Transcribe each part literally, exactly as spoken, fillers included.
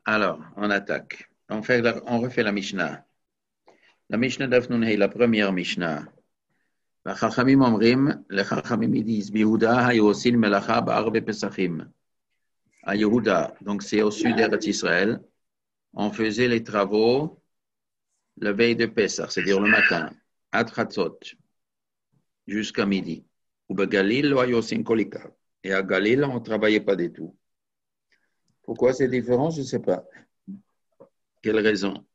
Alors, on attaque. On, fait la- on refait la Mishnah. La Mishnah d'Afnun est la première Mishnah. Les Chachamim omrim, les Chachamim ils disent, Yehuda hayosin melacha ba'arbe pesachim. À Yehuda, donc c'est au sud d'Eretz Israël, on faisait les travaux la veille de Pessah, c'est-à-dire le matin, à Tratzot, jusqu'à midi. Ou à Galil, lo hayosin kolika. Et à Galil, on ne travaillait pas du tout. Pourquoi c'est différent? Je ne sais pas. Quelle raison?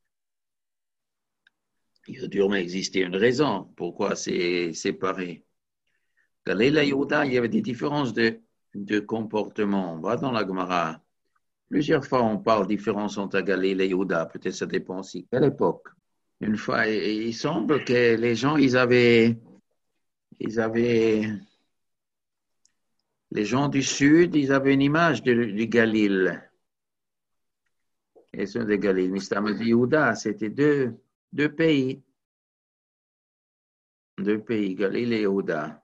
Il a dû exister une raison pourquoi c'est séparé. Galil et Yehuda, il y avait des différences de, de comportement. On va dans la Gemara. Plusieurs fois, on parle de différence entre Galil et Yehuda. Peut-être ça dépend aussi. Quelle époque? Une fois, il semble que les gens, ils avaient, ils avaient, les gens du Sud, ils avaient une image du, du Galil. Et ceux de Galil, Mistam et Yehuda, c'était deux, deux pays. Deux pays, Galil et Yehuda.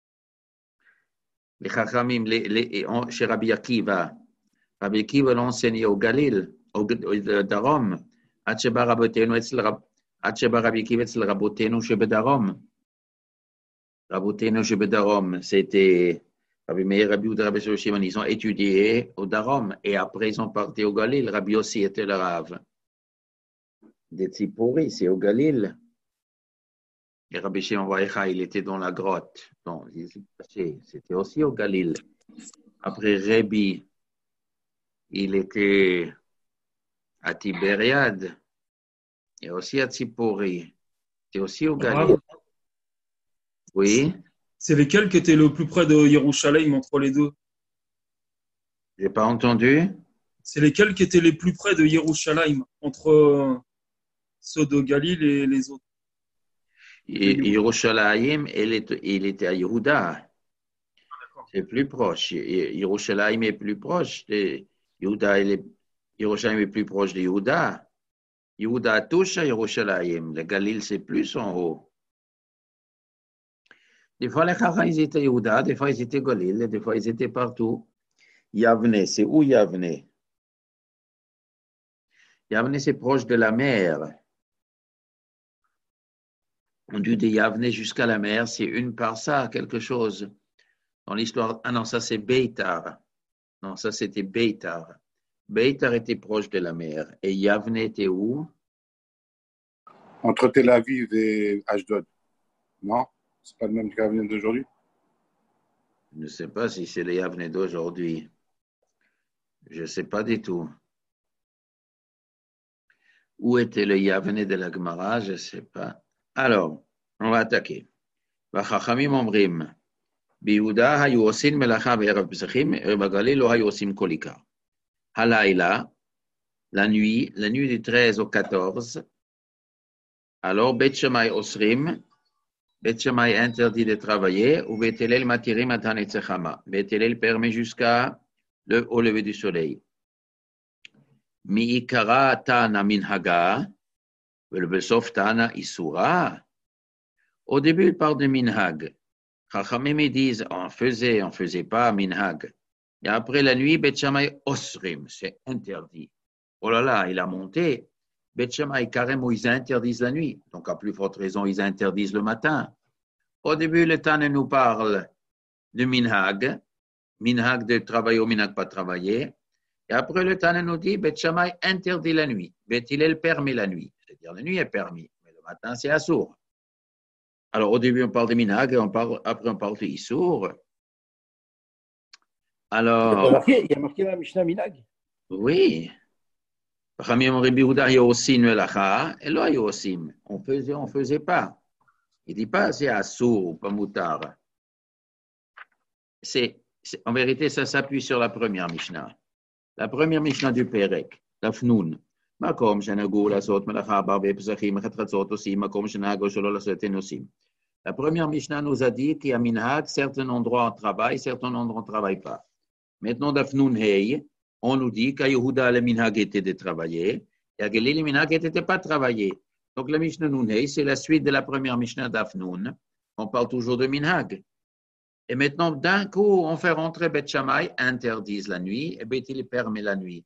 Les Chachamim, les, les, chez Rabbi Akiva, Rabbi Akiva l'enseignait au Galil, au, au Darom, עד שבא רבותינו אצל רב, עד שבא רבי עקיבא אצל רבותינו שבדרום. רבותינו שבדרום, c'était Rabbi Meir, Rabbi Yehuda, Rabbi Shimon, ils ont étudié au Darom, et après ils ont parti au Galil. Rabbi Yossi était le Rav. Des Tzipori, c'est au Galil. Et Rabbi Shimon Vaïcha, il était dans la grotte. Donc, c'était aussi au Galil. Après Rabbi, il était à Tibériade et aussi à Tzipori. C'est aussi au Galil. Ah, Oui. c'est lesquels qui étaient le plus près de Yerushalayim entre les deux? J'ai pas entendu. C'est lesquels qui étaient les plus près de Yerushalayim entre euh, ceux de Galil et les autres? Yerushalayim, il était, il était à Yehuda. C'est plus proche. Yerushalayim est plus proche de Yehuda. Il est, Yerushalayim est plus proche de Yehuda. Yehuda touche à Yerushalayim. Le Galil, c'est plus en haut. Des fois, les Chacham, ils étaient à Yehuda, des fois, ils étaient Galil, des fois, ils étaient partout. Yavne, c'est où Yavne? Yavne, c'est proche de la mer. On dit de Yavne jusqu'à la mer, c'est une par ça, quelque chose. Dans l'histoire, ah non, ça c'est Beitar. Non, ça c'était Beitar. Beitar était proche de la mer. Et Yavne était où? Entre Tel Aviv et Ashdod. Non? C'est pas le même Yavne d'aujourd'hui? Je ne sais pas si c'est le Yavne d'aujourd'hui. Je ne sais pas du tout. Où était le Yavne de la Gemara? Je ne sais pas. Alors, on va attaquer. Vachachamim omrim. ביהודה היו עושים מלאכה בערב פסחים, ובגליל לא היו עושים כל עיקר. הלילה, la nuit, la nuit du treize au quatorze, alors Beth Shammai osrim, Beth Shammai interdit de travailler, ou Beth Hillel matirim atan etzechama. Beth Hillel permet jusqu'à le, au lever du soleil. Mi'ikara tana minhaga, velbesof tana isura. Au début, il parle de minhag. Chachamim ils disent on faisait, on faisait pas minhag. Et après la nuit, Beth Shammai osrim, c'est interdit. Oh là là, il a monté. Beth Shammai carrément ils interdisent la nuit. Donc à plus forte raison, ils interdisent le matin. Au début, le Tane nous parle de minhag, minhag de travailler ou minhag pas travailler. Et après le Tane nous dit Beth Shammai interdit la nuit. Beth Hillel permet la nuit. C'est-à-dire la nuit est permis, mais le matin c'est assour. Alors, au début, on parle de minhag, et on parle, après, on parle de issour. Alors. Il y a marqué, il y a marqué dans la Mishnah minhag. Oui. On faisait, on ne faisait pas. Il ne dit pas c'est assour ou pas moutard. C'est, c'est, en vérité, ça s'appuie sur la première Mishnah. La première Mishnah du Perek, la Fnoun. מקום שנהגו לעשות מלאכה בערבי פסחים, חצות עושים, מקום שנהגו שלא לעשות אין עושים. La première Mishnah nous a dit qu'il y a minhag, certains endroits on travaille, certains endroits on ne travaille pas. Maintenant, d'Afnoun Hey, on nous dit qu'à Yehuda, le minhag était de travailler, et à Galil, le minhag n'était pas de travailler. Donc, la Mishnah Nun Hey, c'est la suite de la première Mishnah d'Afnoun. On parle toujours de minhag. Et maintenant, d'un coup, on fait rentrer Beth Shammai, interdise la nuit, et Beth Hillel permet la nuit.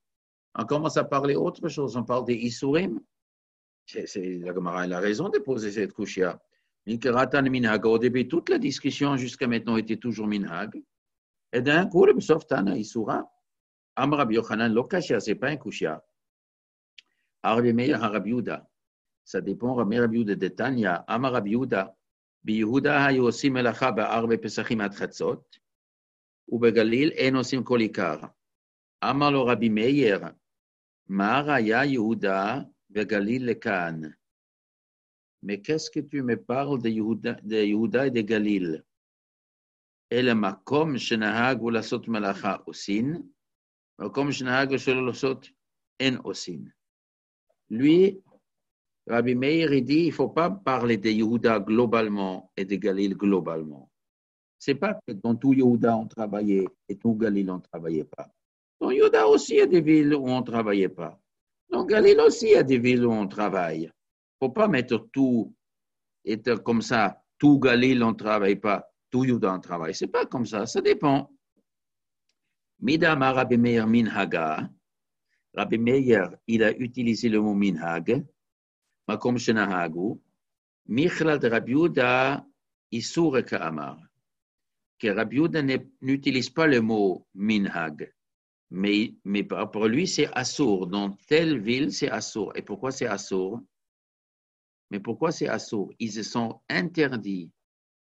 On commence à parler autre chose, on parle des Isurim. C'est, c'est, la Gemara a raison de poser cette kushia. Mikaratan minhag. Au début, toute la discussion jusqu'à maintenant était toujours minhag. Et d'un coup, le Besov Tana Isura. Amar Rabbi Yochanan, lo kashia, c'est pas un kushia. Rabbi Meir Rabbi Yehuda. Ça dépend, Rabbi Yehuda de Tanya. Amar Rabbi Yehuda. ביהודה היו עושים מלאכה בהר בפסחים עד חצות, ובגליל אין עושים כל עיקר. אמר לו רבי מאיר, מה ראיה יהודה וגליל לכאן? Mais qu'est-ce que tu me parles de Yehuda, de Yehuda et de Galil? אלא מקום שנהגו לעשות מלאכה עושים, מקום שנהגו שלא לעשות אין עושים. Lui, Rabbi Meir, il dit, il ne faut pas parler de Yehuda globalement et de Galil globalement. Ce n'est pas que dans tout Yehuda on travaillait et tout Galil on ne travaillait pas. Dans Yehuda aussi, il y a des villes où on ne travaillait pas. Dans Galil aussi, il y a des villes où on travaille. Il ne faut pas mettre tout, être comme ça, tout Galil on ne travaille pas, tout Yehuda on travaille. Ce n'est pas comme ça, ça dépend. Midama Rabbi Meir minhaga. Rabbi Meir, il a utilisé le mot minhag. Makom shenahagu, Michlal de Rabbi Yehuda, Isur ka'amar. Que Rabbi Yehuda n'utilise pas le mot minhag, mais, mais pour lui c'est Assur. Dans telle ville c'est Assur. Et pourquoi c'est Assur? Mais pourquoi c'est Assur? Ils se sont interdits.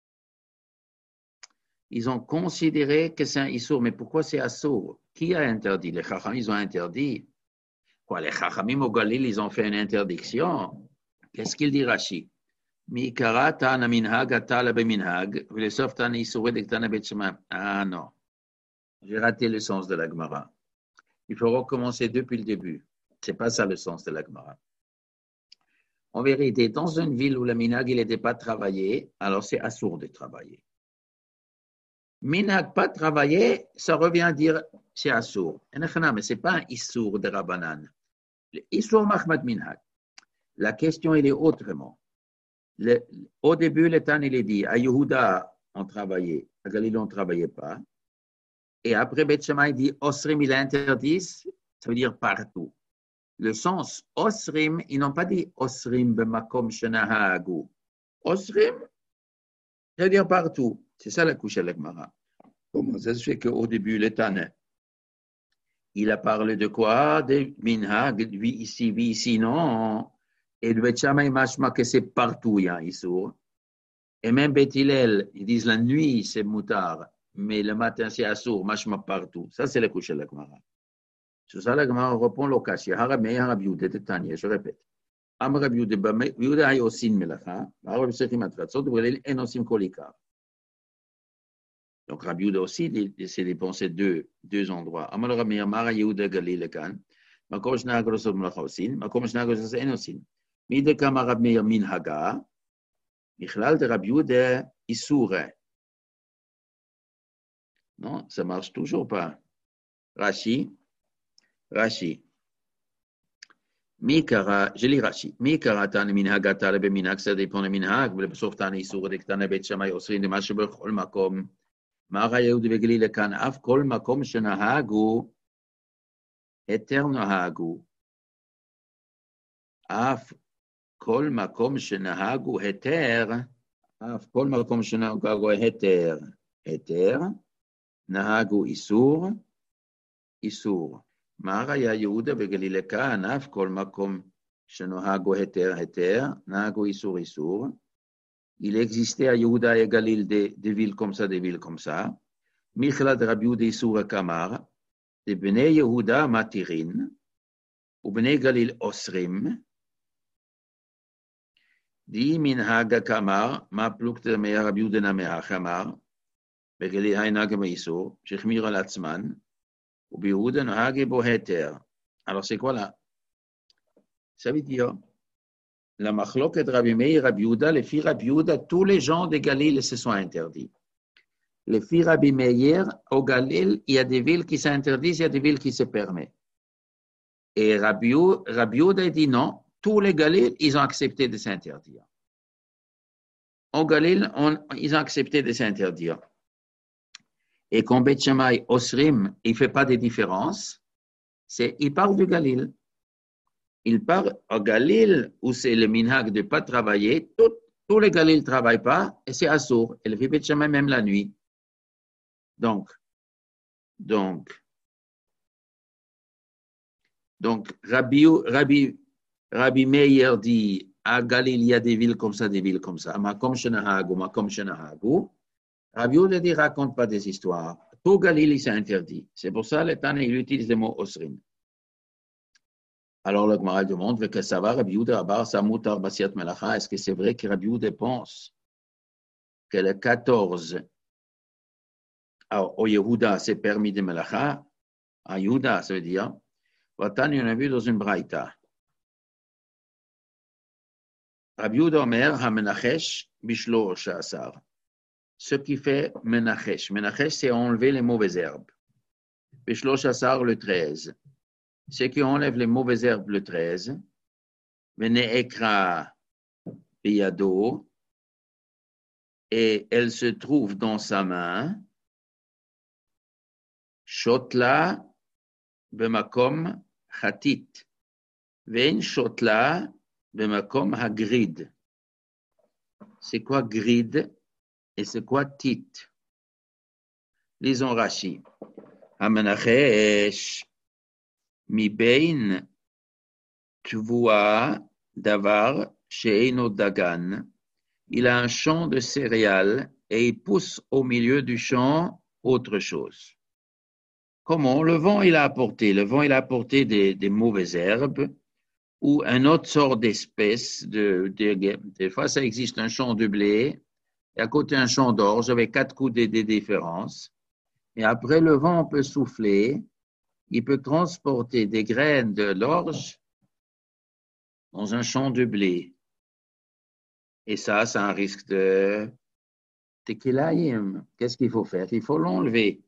Ils ont considéré que c'est un Isur. Mais pourquoi c'est Assur? Qui a interdit? Les Chachamim, ils ont interdit. Quoi, les Chachamim au Galil, ils ont fait une interdiction. Qu'est-ce qu'il dit Rashi? Mikara tana minhag atala be minhag, v'lesof tana isuré de tana bet shema. Ah non, j'ai raté le sens de la Gemara. Il faut recommencer depuis le début. C'est pas ça le sens de la Gemara. En vérité, dans une ville où le minhag il n'était pas travaillé, alors c'est assourd de travailler. Minhag pas travaillé, ça revient à dire c'est assourd. Mais c'est pas un issour de Rabbanan. Le issour mahmad minhag. La question, elle est autrement. Le, au début, le Tan, il est dit, à Yehuda, on travaillait, à Galil, on ne travaillait pas. Et après, Beth Shammai dit, Osrim, il interdit, ça veut dire partout. Le sens, Osrim, ils n'ont pas dit Osrim b'makom shenahagu. Osrim, ça veut dire partout. C'est ça la couche à l'Agmara. Comment ça se fait qu'au début, le Tan, il a parlé de quoi? De minhag, lui ici, lui ici, non. Et le Beth Shammai machma que c'est partout, il y a un Issour. Et même Beth Hillel, ils disent la nuit, c'est moutar, mais le matin, c'est assour, machma partout. Ça, c'est la couche de la Gemara. Sur ça, la Gemara répond l'occasion. Harabei, Harabioude, Tanya, je répète. Am Rabioude, Bioude, Hayosin, Melacha, Harab Sechim Atratzot, Brelil, Enosim Kolikar. Donc, Rabioude aussi, c'est dépensé deux, deux endroits. Amal Rabbi Mara Yehuda Galil Kan, Makom Shnagros Melachosin, Makom Shnagros Enosin. Mide Kama Rabbi Meir Minhaga, Michlal de Rabbi Yehuda Issoure. Non, ça ne marche toujours pas. Rashi, Rashi. Mikara, je lis Rashi. Mikara Tane Minhaga Tale Be Minhag, ça dépend de Minhag, mais le Besov Tane Issoure, de Tane Bet Shammai Osrin de Mashebech Ol Makom. Mara Yehuda Beglil Kan, Af Kol Makom Shenahagu, Eternahagu. Af כל מקום שנהגו היתר, אף כל מקום שנהגו היתר, היתר, נהגו איסור, איסור. מה ראיה יהודה וגליל כאן, אף כל מקום שנהגו היתר, היתר, נהגו איסור, איסור. Il existait à Yehuda et Galil des, des villes comme ça, des villes comme ça. Michla de Rabbi Yehuda Issour Kamar, de Bnei Yehuda Matirin, ou Bnei Galil Osrim, Di minhag kamar, ma plukte me Rabbi Yehuda na meha kamar, begeli hainag meiso, shechmir al atzman, ou Yehuda nahage bo heter. Alors c'est quoi là? Ça veut dire la machloket Rabbi Meir, Rabbi Yehuda, les filles Rabbi Yehuda, tous les gens de Galil se sont interdits. Les filles Rabbi Meir, au Galil, il y a des villes qui s'interdisent, il y a des villes qui se permettent. Et Rabbi Yehuda dit non. Tous les Galil, ils ont accepté de s'interdire. Au Galil, on, ils ont accepté de s'interdire. Et quand Beth Shammai, Osrim, il ne fait pas de différence, C'est, il parle du Galil. Il parle au Galil où c'est le minhag de ne pas travailler. Tout, tous les Galil ne travaillent pas et c'est assourd. Et le Beth Shammai même la nuit. Donc, donc, donc Rabbi, Rabbi, Rabbi Meir dit à Galil, il y a des villes comme ça, des villes comme ça. Makom Shenahag ou Makom Shenahagu. Rabbi Yehuda dit raconte pas des histoires. Tout Galil, c'est interdit. C'est pour ça, le Tana, il utilise le mot Osrin. Alors, le Gemara demande, que ça va, Rabbi Yehuda Abar Samutar Basiat Melacha, est-ce que c'est vrai que Rabbi Yehuda pense que le quatorze, alors, au Yehuda, c'est permis de Melacha, à Yehuda, ça veut dire, Vatan, on a vu dans une braïta. Rabbi Yehuda Omer, HaMenachesh, Bishlo Sha'asar. Ce qui fait Menachesh. Menachesh, c'est enlever les mauvaises herbes. Bishlo Sha'asar, le treize. Ce qui enlève les mauvaises herbes, le treize. Veneekra Biyado. Et elle se trouve dans sa main. Shotla Bemakom Hatit. Ven Shotla Bemakom Hagrid. C'est quoi grid et c'est quoi tit? Lisons Rashi. Hamenachesh mi bein tvua davar sheino dagan. Il a un champ de céréales et il pousse au milieu du champ autre chose. Comment? Le vent, il a apporté. Le vent, il a apporté des, des mauvaises herbes ou un autre sort d'espèces. De, de, de, des fois, ça existe un champ de blé et à côté un champ d'orge avec quatre coudées de différence. Et après, le vent peut souffler. Il peut transporter des graines de l'orge dans un champ de blé. Et ça, c'est un risque de tekilaïm. Qu'est-ce qu'il faut faire? Il faut l'enlever.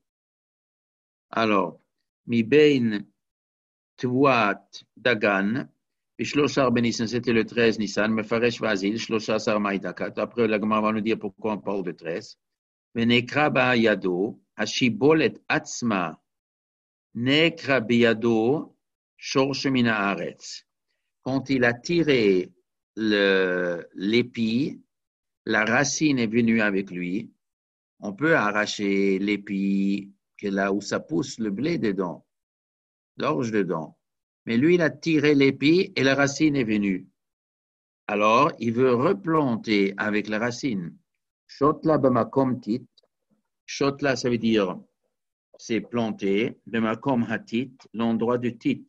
Alors, mi bein tuat dagan, Shloshar ben Nissan, c'était le treize Nissan, Mefaresh Vazil, Shloshar Sar Maïdakat. Après, la Gemara va nous dire pourquoi on parle de treize. Venekra ba yado, Hashibolet atzma, Nekra biyado, Shorsh mina haaretz. Quand il a tiré le, l'épi, la racine est venue avec lui. On peut arracher l'épi, que là où ça pousse le blé dedans, l'orge dedans. Mais lui, il a tiré l'épi et la racine est venue. Alors, il veut replanter avec la racine. Shotla b'makom tit. Shotla, ça veut dire, c'est planter. B'makom hatit, l'endroit du tit.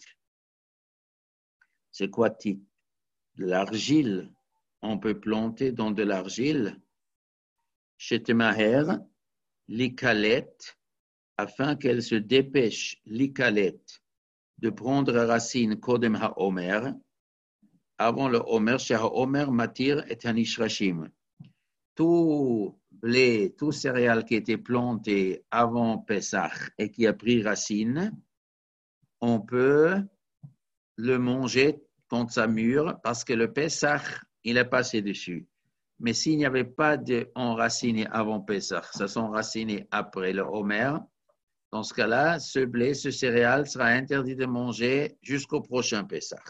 C'est quoi tit? De l'argile. On peut planter dans de l'argile. Chetemaher, l'ikalet, afin qu'elle se dépêche, l'ikalet, de prendre racine kodem ha-omer, avant le omer, chez ha-omer matir et hanishrashim. Tout blé, tout céréales qui était planté avant Pesach et qui a pris racine, on peut le manger quand ça mûre parce que le Pesach, il est passé dessus. Mais s'il n'y avait pas d'enraciné avant Pesach, ça s'enraciné après le Homer, dans ce cas-là, ce blé, ce céréale sera interdit de manger jusqu'au prochain Pesach.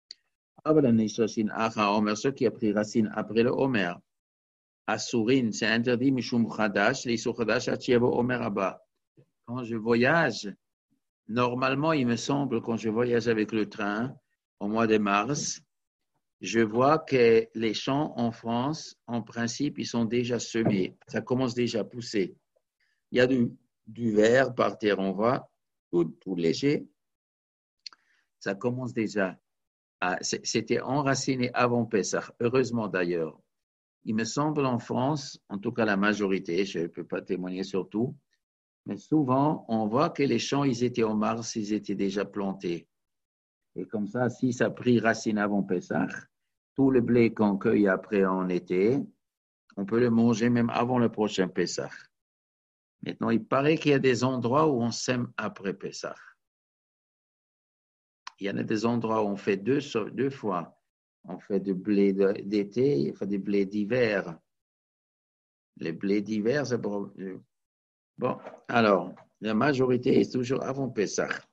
Ceux qui a pris racine après le Homer, Asourin, c'est interdit, Mishum Chadash, les Chadash, Achiavo Homer Abba. Quand je voyage, normalement, il me semble, quand je voyage avec le train, au mois de mars, je vois que les champs en France, en principe, ils sont déjà semés. Ça commence déjà à pousser. Il y a du, du vert par terre, on voit, tout, tout léger. Ça commence déjà à... C'était enraciné avant Pessah, heureusement d'ailleurs. Il me semble en France, en tout cas la majorité, je ne peux pas témoigner sur tout, mais souvent, on voit que les champs, ils étaient en mars, ils étaient déjà plantés. Et comme ça, si ça a pris racine avant Pessah, tout le blé qu'on cueille après en été, on peut le manger même avant le prochain Pessah. Maintenant, il paraît qu'il y a des endroits où on sème après Pessah. Il y en a des endroits où on fait deux, deux fois. On fait du blé d'été, on fait du blé d'hiver. Le blé d'hiver, c'est pour... Bon, alors, la majorité est toujours avant Pessah.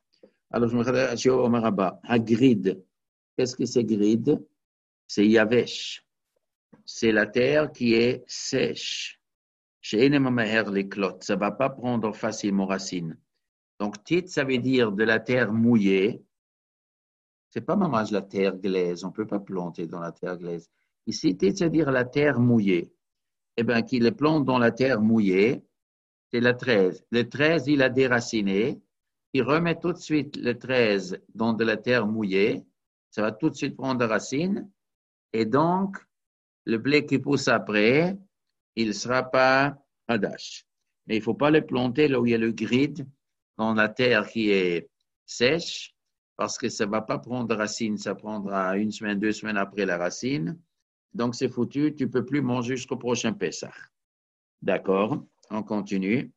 Alors, je me rappelle, je Omer Abba, Hagrid. Qu'est-ce que c'est grid? C'est Yavesh. C'est la terre qui est sèche. Chez Enemaher les clottes, ça ne va pas prendre facilement racine. Donc, tit, ça veut dire de la terre mouillée. C'est pas mamage la terre glaise. On ne peut pas planter dans la terre glaise. Ici, tit, ça veut dire la terre mouillée. Eh bien, qu'il les plante dans la terre mouillée, c'est la treize. Le treize, il a déraciné. Il remet tout de suite le treize dans de la terre mouillée. Ça va tout de suite prendre racine. Et donc, le blé qui pousse après, il ne sera pas hadash. Mais il ne faut pas le planter là où il y a le grid, dans la terre qui est sèche, parce que ça ne va pas prendre racine. Ça prendra une semaine, deux semaines après la racine. Donc, c'est foutu. Tu ne peux plus manger jusqu'au prochain Pessah. D'accord? On continue.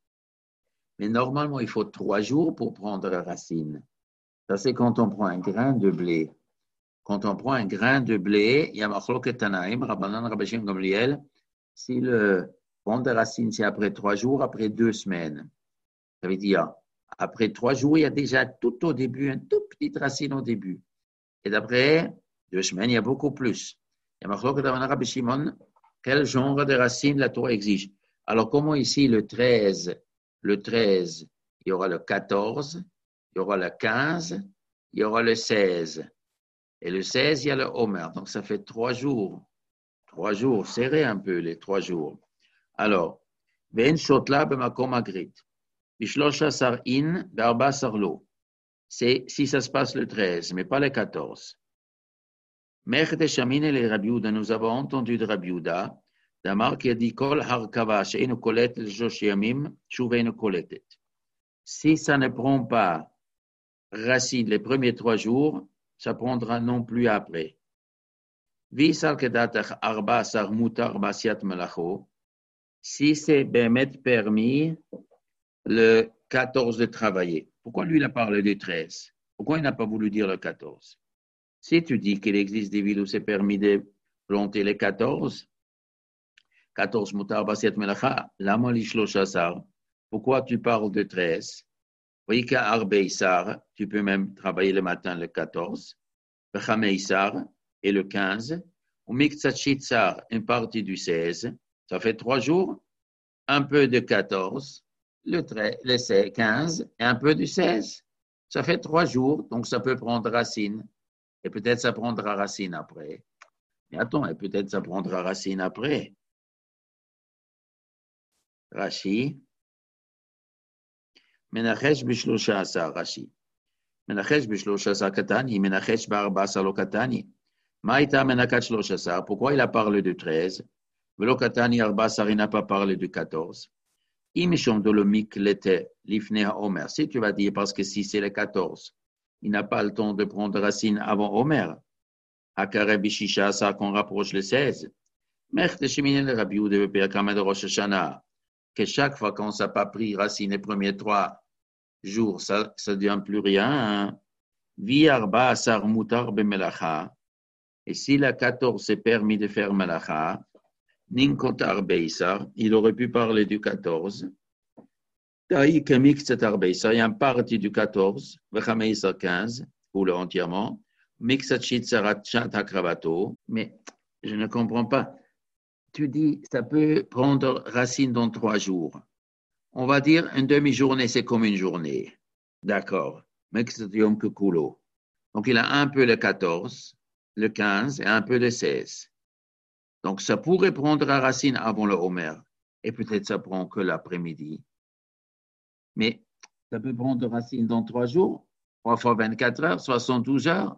Mais normalement, il faut trois jours pour prendre la racine. Ça, c'est quand on prend un grain de blé. Quand on prend un grain de blé, il y a Machlok Tanaïm, Rabbanan, Rabbi Shimon Gamliel, si le prend de racine, c'est après trois jours, après deux semaines. Ça veut dire, après trois jours, il y a déjà tout au début, une toute petite racine au début. Et d'après deux semaines, il y a beaucoup plus. Il y a Machlok Tanaïm, Rabbi Shimon, quel genre de racine la Torah exige? Alors, comment ici, le treize, le treize, il y aura le quatorze, il y aura le quinze, il y aura le seize. Et le seize, il y a le Homer. Donc, ça fait trois jours. Trois jours, serrez un peu les trois jours. Alors, Ben Shotla Bemakom Agrit. Bishlosha Sar In, Berba Sarlo. C'est si ça se passe le treize, mais pas le quatorze. Mechde Shamine les Rabiouda, nous avons entendu de Rabiouda, Damar qui a dit Kol Harkava, Sheinu Kolet, Joshiamim, Shuveinu Koletet. Si ça ne prend pas racine les premiers trois jours, ça prendra non plus après. Si c'est Bémet permis, le quatorze de travailler. Pourquoi lui, il a parlé du treize? Pourquoi il n'a pas voulu dire le quatorze? Si tu dis qu'il existe des villes où c'est permis de planter les quatorze, quatorze mutar basiat melacha, lama lishloshasar, pourquoi tu parles de treize? Oui, qu'à Arbeissar, tu peux même travailler le matin le quatorze, le Chameissar et le quinze, ou Miktsachitsar, une partie du seize, ça fait trois jours, un peu de quatorze, le, treize, le quinze et un peu du seize. Ça fait trois jours, donc ça peut prendre racine. Et peut-être ça prendra racine après. Mais attends, et peut-être ça prendra racine après. Rashi. Menachesh bishlosha asa Rashi. Menachesh bishlosha asa katani, menachesh barba salo katani. Maïta menakat shlosha asa. Pourquoi il a parlé de treize? Velo katani arba sari n'a pas parlé de quatorze. Imishom dolomik l'était l'ifne Omer. Si tu vas dire parce que si c'est le quatorze, il n'a pas le temps de prendre racine avant Omer. Akare bishisha asa qu'on rapproche le seize. Mech shemine le Rabbi Yehuda de Perkama de Rosh Hashanah. Que chaque fois qu'on n'a pas pris racine les premiers trois jours, ça ne devient plus rien. Vi arba asar mutar bemelacha. Et si la quatorze s'est permis de faire melacha, ninkotar beisar, il aurait pu parler du quatorze. Taï kemik setar beisar, il y a une partie du quatorze, vechameisar quinze, ou le entièrement, mixachit sarat chat akravato. Mais je ne comprends pas. Tu dis, ça peut prendre racine dans trois jours. On va dire, une demi-journée, c'est comme une journée. D'accord. Donc, il a un peu le quatorze, le quinze et un peu le seize. Donc, ça pourrait prendre racine avant le Homer. Et peut-être ça prend que l'après-midi. Mais ça peut prendre racine dans trois jours, trois fois vingt-quatre heures, soixante-douze heures.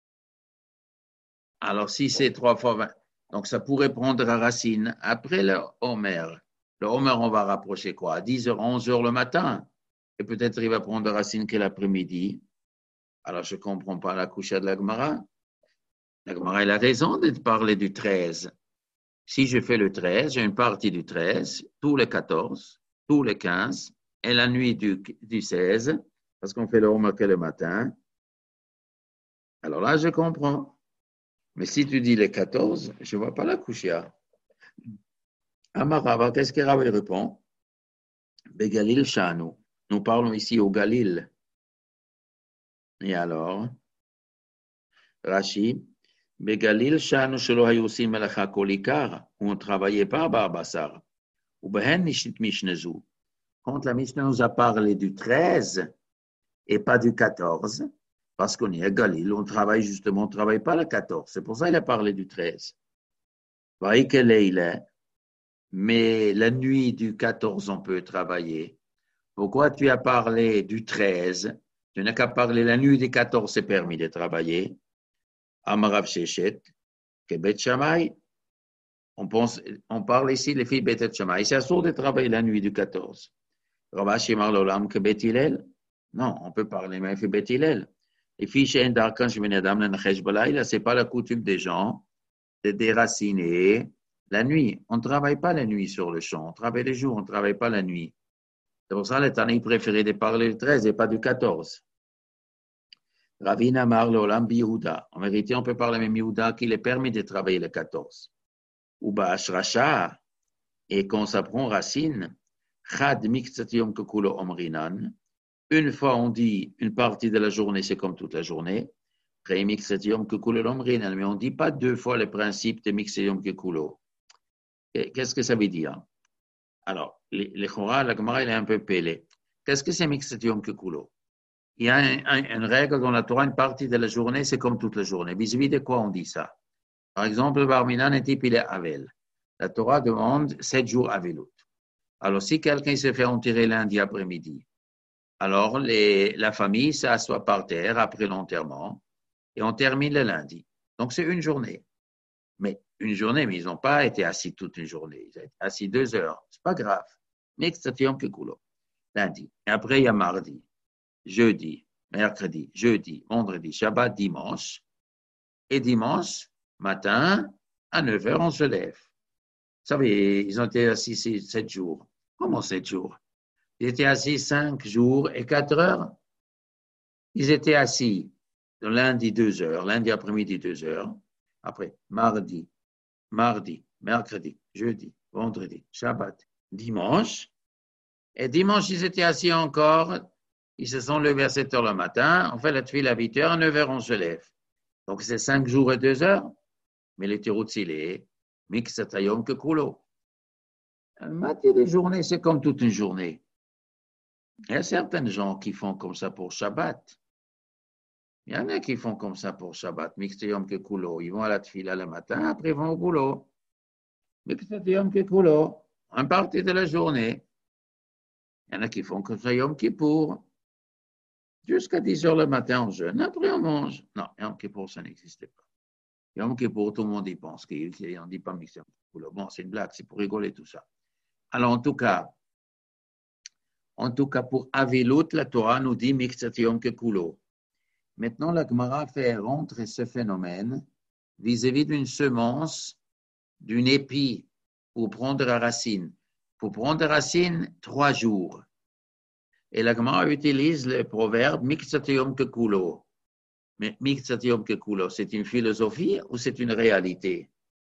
Alors, si c'est trois fois vingt, donc ça pourrait prendre racine après le Homer. Le Homer, on va rapprocher quoi? À dix heures, onze heures le matin. Et peut-être il va prendre racine que l'après-midi. Alors, je ne comprends pas la couche de la Gemara. La Gemara, elle a raison de parler du treize. Si je fais le treize, j'ai une partie du treize, tous les quatorze, tous les quinze, et la nuit du, du seize, parce qu'on fait le Homer que le matin. Alors là, je comprends. Mais si tu dis les quatorze, je ne vois pas la couchia. Amarava, qu'est-ce que Rav répond? Begalil Shanu. Nous parlons ici au Galil. Et alors, Rashi, Begalil shanu shelo hayu osim melacha kol ikar, où on ne travaillait pas barbasar. Ou behen nishit mishnezu. Quand la Mishnah nous a parlé du treize et pas du quatorze, parce qu'on est à Galil, on travaille justement, on ne travaille pas le quatorze. C'est pour ça qu'il a parlé du treize. Voyez quel est il est. Mais la nuit du quatorze, on peut travailler. Pourquoi tu as parlé du treize? Tu n'as qu'à parler la nuit du quatorze, c'est permis de travailler. Amarav Shechet, Kebet Shamay. On, pense, on parle ici les filles Betet Shamay. C'est assourd de travailler la nuit du quatorze. Ravashi Marlolam Kebet Hillel. Non, on peut parler même filles Bet Hillel. Les filles chez Endarkan Shmenadam Lenachesh Balayla, ce n'est pas la coutume des gens de déraciner la nuit. On ne travaille pas la nuit sur le champ. On travaille les jours, on ne travaille pas la nuit. C'est pour ça que les Tanaïs préféraient de parler du treize et pas du quatorze. Ravina Marlolam Yehuda. En vérité, on peut parler même Yehuda qui les permet de travailler le quatorze. Ou Ba'ashrasha, et quand ça prend racine, Chad Miktsatium Kekulo Omrinan. Une fois, on dit une partie de la journée, c'est comme toute la journée. Mais on ne dit pas deux fois le principe de Mixedium Kekulo. Qu'est-ce que ça veut dire? Alors, le Chora, la Gemara, il est un peu pélé. Qu'est-ce que c'est Mixedium Kekulo? Il y a un, un, une règle dans la Torah, une partie de la journée, c'est comme toute la journée. Vis-à-vis de quoi on dit ça? Par exemple, le Barminan, un type, il est Avel. La Torah demande sept jours Avelut. Alors, si quelqu'un se fait enterrer lundi après-midi, alors les, la famille s'assoit par terre après l'enterrement et on termine le lundi. Donc, c'est une journée. Mais une journée, mais ils n'ont pas été assis toute une journée. Ils ont été assis deux heures. C'est pas grave. Mais c'est un peu cool. Lundi. Et après, il y a mardi, jeudi, mercredi, jeudi, vendredi, Shabbat, dimanche. Et dimanche matin, à neuf heures, on se lève. Vous savez, ils ont été assis sept jours. Comment sept jours? Ils étaient assis cinq jours et quatre heures. Ils étaient assis lundi deux heures, lundi après-midi deux heures. Après, mardi, mardi, mercredi, jeudi, vendredi, Shabbat, dimanche. Et dimanche, ils étaient assis encore. Ils se sont levés à sept heures le matin. On fait la tuile à huit heures. À neuf heures, on se lève. Donc, c'est cinq jours et deux heures. Mais le tirout, il est mixatayom que kulo. La moitié des journées, c'est comme toute une journée. Il y a certains gens qui font comme ça pour Shabbat. Il y en a qui font comme ça pour Shabbat. Mixatayom que kulo. Ils vont à la tfila le matin, après ils vont au boulot. Mixatayom que kulo. Un partie de la journée. Il y en a qui font comme ça Yom Kippour. Jusqu'à dix heures le matin, on jeûne. Après, on mange. Non, Yom Kippour, ça n'existait pas. Yom Kippour, tout le monde y pense. On ne dit pas Mixatayom que kulo. Bon, c'est une blague, c'est pour rigoler tout ça. Alors, en tout cas, en tout cas, pour Avilut, la Torah nous dit Mixatayom que kulo. Maintenant, la Gemara fait rentrer ce phénomène vis-à-vis d'une semence, d'une épi, pour prendre la racine. Pour prendre la racine, trois jours. Et la Gemara utilise le proverbe Mixatayom que kulo. Mais Mixatayom que kulo, c'est une philosophie ou c'est une réalité?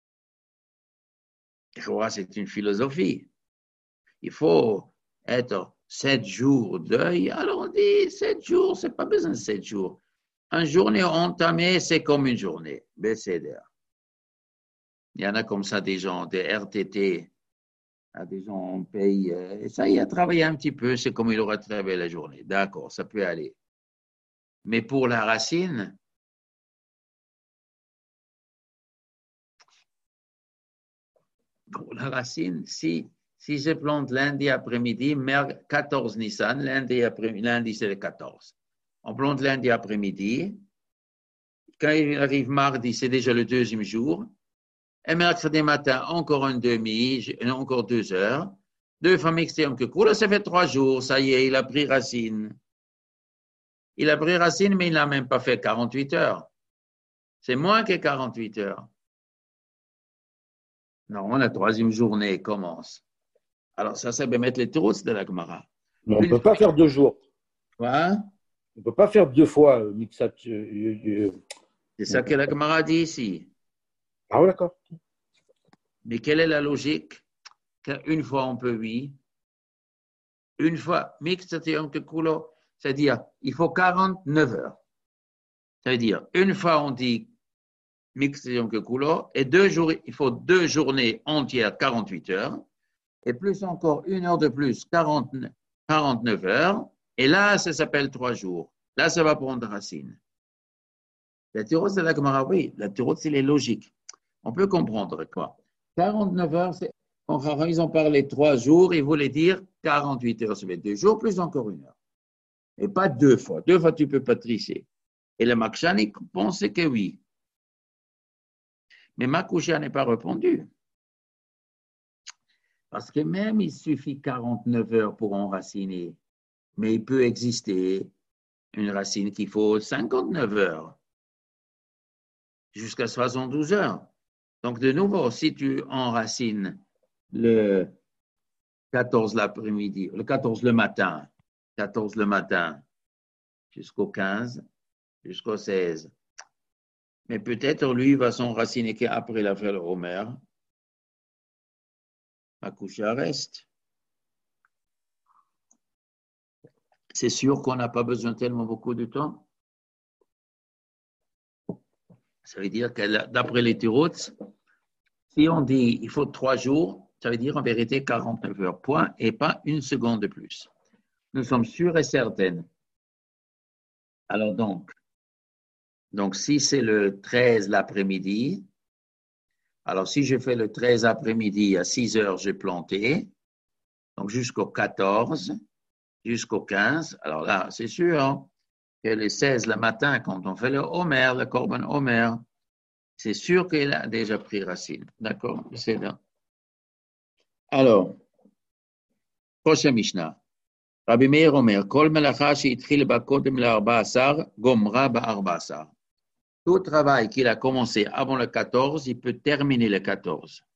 C'est une philosophie. Il faut être sept jours deuil. Alors on dit sept jours, c'est pas besoin de sept jours. Une journée entamée, c'est comme une journée. B C D. Il y en a comme ça des gens, des R T T, des gens en paye. Et ça, il a travaillé un petit peu, c'est comme il aurait travaillé la journée. D'accord, ça peut aller. Mais pour la racine, pour la racine, si, si je plante lundi après-midi, quatorze Nissan, lundi, après, lundi c'est le quatorze. On plante lundi après-midi. Quand il arrive mardi, c'est déjà le deuxième jour. Et mercredi matin, encore un demi, encore deux heures. Deux fois Mixatayom que kulo, ça fait trois jours. Ça y est, il a pris racine. Il a pris racine, mais il n'a même pas fait quarante-huit heures. C'est moins que quarante-huit heures. Non, la troisième journée commence. Alors, ça, ça peut mettre les trous de la Gemara. Mais on ne peut pas faire deux jours. Quoi? On ne peut pas faire deux fois euh, Mixat. Euh, euh, C'est ça que la Gemara dit ici. Ah oui, d'accord. Mais quelle est la logique? Qu'une fois on peut, oui. Une fois, Mixatayom que kulo, c'est-à-dire, il faut quarante-neuf heures. Ça veut dire, une fois on dit Mixion que Kulo, et deux jours, il faut deux journées entières, quarante-huit heures, et plus encore une heure de plus, quarante, quarante-neuf heures, et là, ça s'appelle trois jours. Là, ça va prendre racine. La Tirot, c'est la Gemara, oui, la Tirot, c'est les logiques. On peut comprendre quoi. quarante-neuf heures, c'est, quand ils ont parlé trois jours, ils voulaient dire quarante-huit heures, ça fait deux jours, plus encore une heure. Et pas deux fois. Deux fois, tu ne peux pas tricher. Et le Makshani pensait que oui. Mais Makusha n'est pas répondu. Parce que même il suffit quarante-neuf heures pour enraciner, mais il peut exister une racine qu'il faut cinquante-neuf heures, jusqu'à soixante-douze heures. Donc, de nouveau, si tu enracines le quatorze l'après-midi, le quatorze le matin, quatorze le matin, jusqu'au quinze, jusqu'au seize, mais peut-être lui va s'enraciner qu'après l'affaire de Homer, Makusha reste. C'est sûr qu'on n'a pas besoin tellement beaucoup de temps. Ça veut dire que d'après les Tirots, si on dit il faut trois jours, ça veut dire en vérité quarante-neuf heures, point, et pas une seconde de plus. Nous sommes sûrs et certaines. Alors donc, donc si c'est le treize l'après-midi, alors si je fais le treize après-midi à six heures, j'ai planté, donc jusqu'au quatorze, jusqu'au quinze, alors là, c'est sûr hein, que le seize le matin, quand on fait le Homer, le Korban Homer, c'est sûr qu'il a déjà pris racine. D'accord? C'est là. Alors, prochain Mishnah. Rabbi Meir Omer, Kol melacha she'itchil ba kodem l'arba asar, gomra ba arba asar. Tout travail qu'il a commencé avant le quatorze, il peut terminer le quatorze.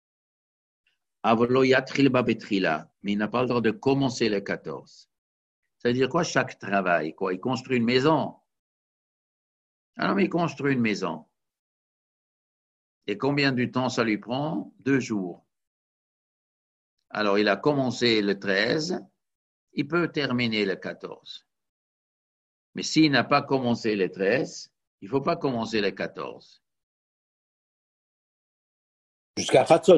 Avolo yatchil ba betrila, mais il n'a pas le droit de commencer le quatorze. Ça veut dire quoi chaque travail? Quoi? Il construit une maison. Alors, mais il construit une maison. Et combien de temps ça lui prend? Deux jours. Alors, il a commencé le treize, il peut terminer le quatorze. Mais s'il n'a pas commencé le treize, il ne faut pas commencer le quatorze. Jusqu'à Khatzot.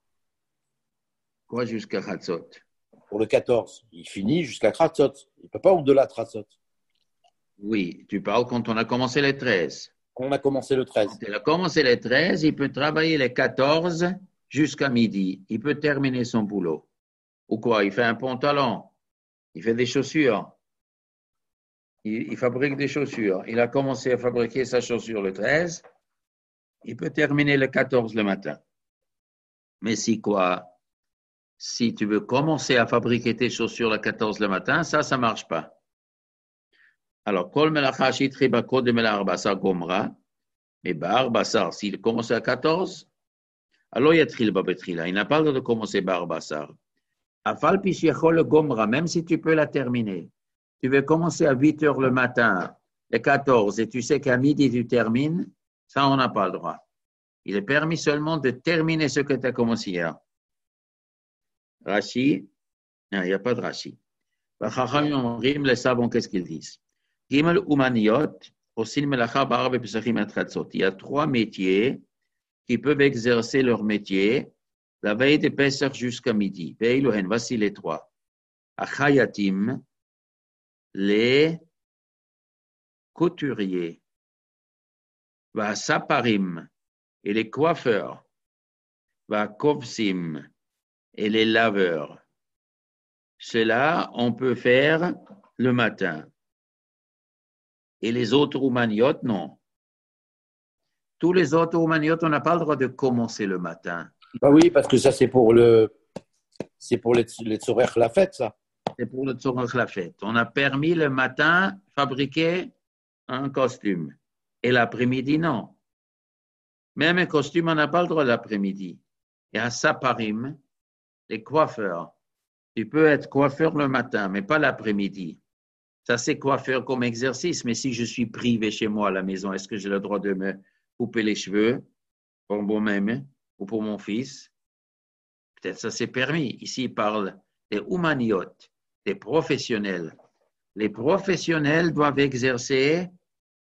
Quoi jusqu'à Khatzot? Pour le quatorze. Il finit jusqu'à Khatzot. Il ne peut pas au-delà de Khatzot. Oui, tu parles quand on a commencé le treize. On a commencé le treize. Quand il a commencé le treize, il peut travailler le quatorze jusqu'à midi. Il peut terminer son boulot. Ou quoi? Il fait un pantalon. Il fait des chaussures. Il, il fabrique des chaussures. Il a commencé à fabriquer sa chaussure le treize. Il peut terminer le quatorze le matin. Mais si quoi? Si tu veux commencer à fabriquer tes chaussures le quatorze le matin, ça, ça ne marche pas. Alors, Kol melacha she'itchil ba kodem l'arba asar gomra, mais ba arba asar, s'il commence à quatorze, alors yatchil ba betrila. Il n'a pas le droit de commencer ba arba asar. Afal pi sheyachol le gomra, même si tu peux la terminer. Tu veux commencer à huit heures le matin, le quatorze, et tu sais qu'à midi tu termines, ça, on n'a pas le droit. Il est permis seulement de terminer ce que tu as commencé hier. Rashi, non, il n'y a pas de Rashi. Les savants, qu'est-ce qu'ils disent? Gimel umaniyot, osin melacha ba'ar bepesachim et chatzot. Il y a trois métiers qui peuvent exercer leur métier la veille de Pesach jusqu'à midi. Veilohen, voici les trois. Achayatim, les couturiers. Va saparim, et les coiffeurs. Va kovsim, et les laveurs. Cela, on peut faire le matin. Et les autres oumaniotes, non. Tous les autres oumaniotes, on n'a pas le droit de commencer le matin. Bah oui, parce que ça, c'est pour le, c'est pour les, les tzorech la fête, ça. C'est pour le tzorech la fête. On a permis le matin fabriquer un costume. Et l'après-midi, non. Même un costume, on n'a pas le droit l'après-midi. Et à saparim, les coiffeurs. Tu peux être coiffeur le matin, mais pas l'après-midi. Ça, c'est coiffeur comme exercice, mais si je suis privé chez moi à la maison, est-ce que j'ai le droit de me couper les cheveux pour moi-même ou pour mon fils? Peut-être ça c'est permis. Ici, il parle des humaniotes, des professionnels. Les professionnels doivent exercer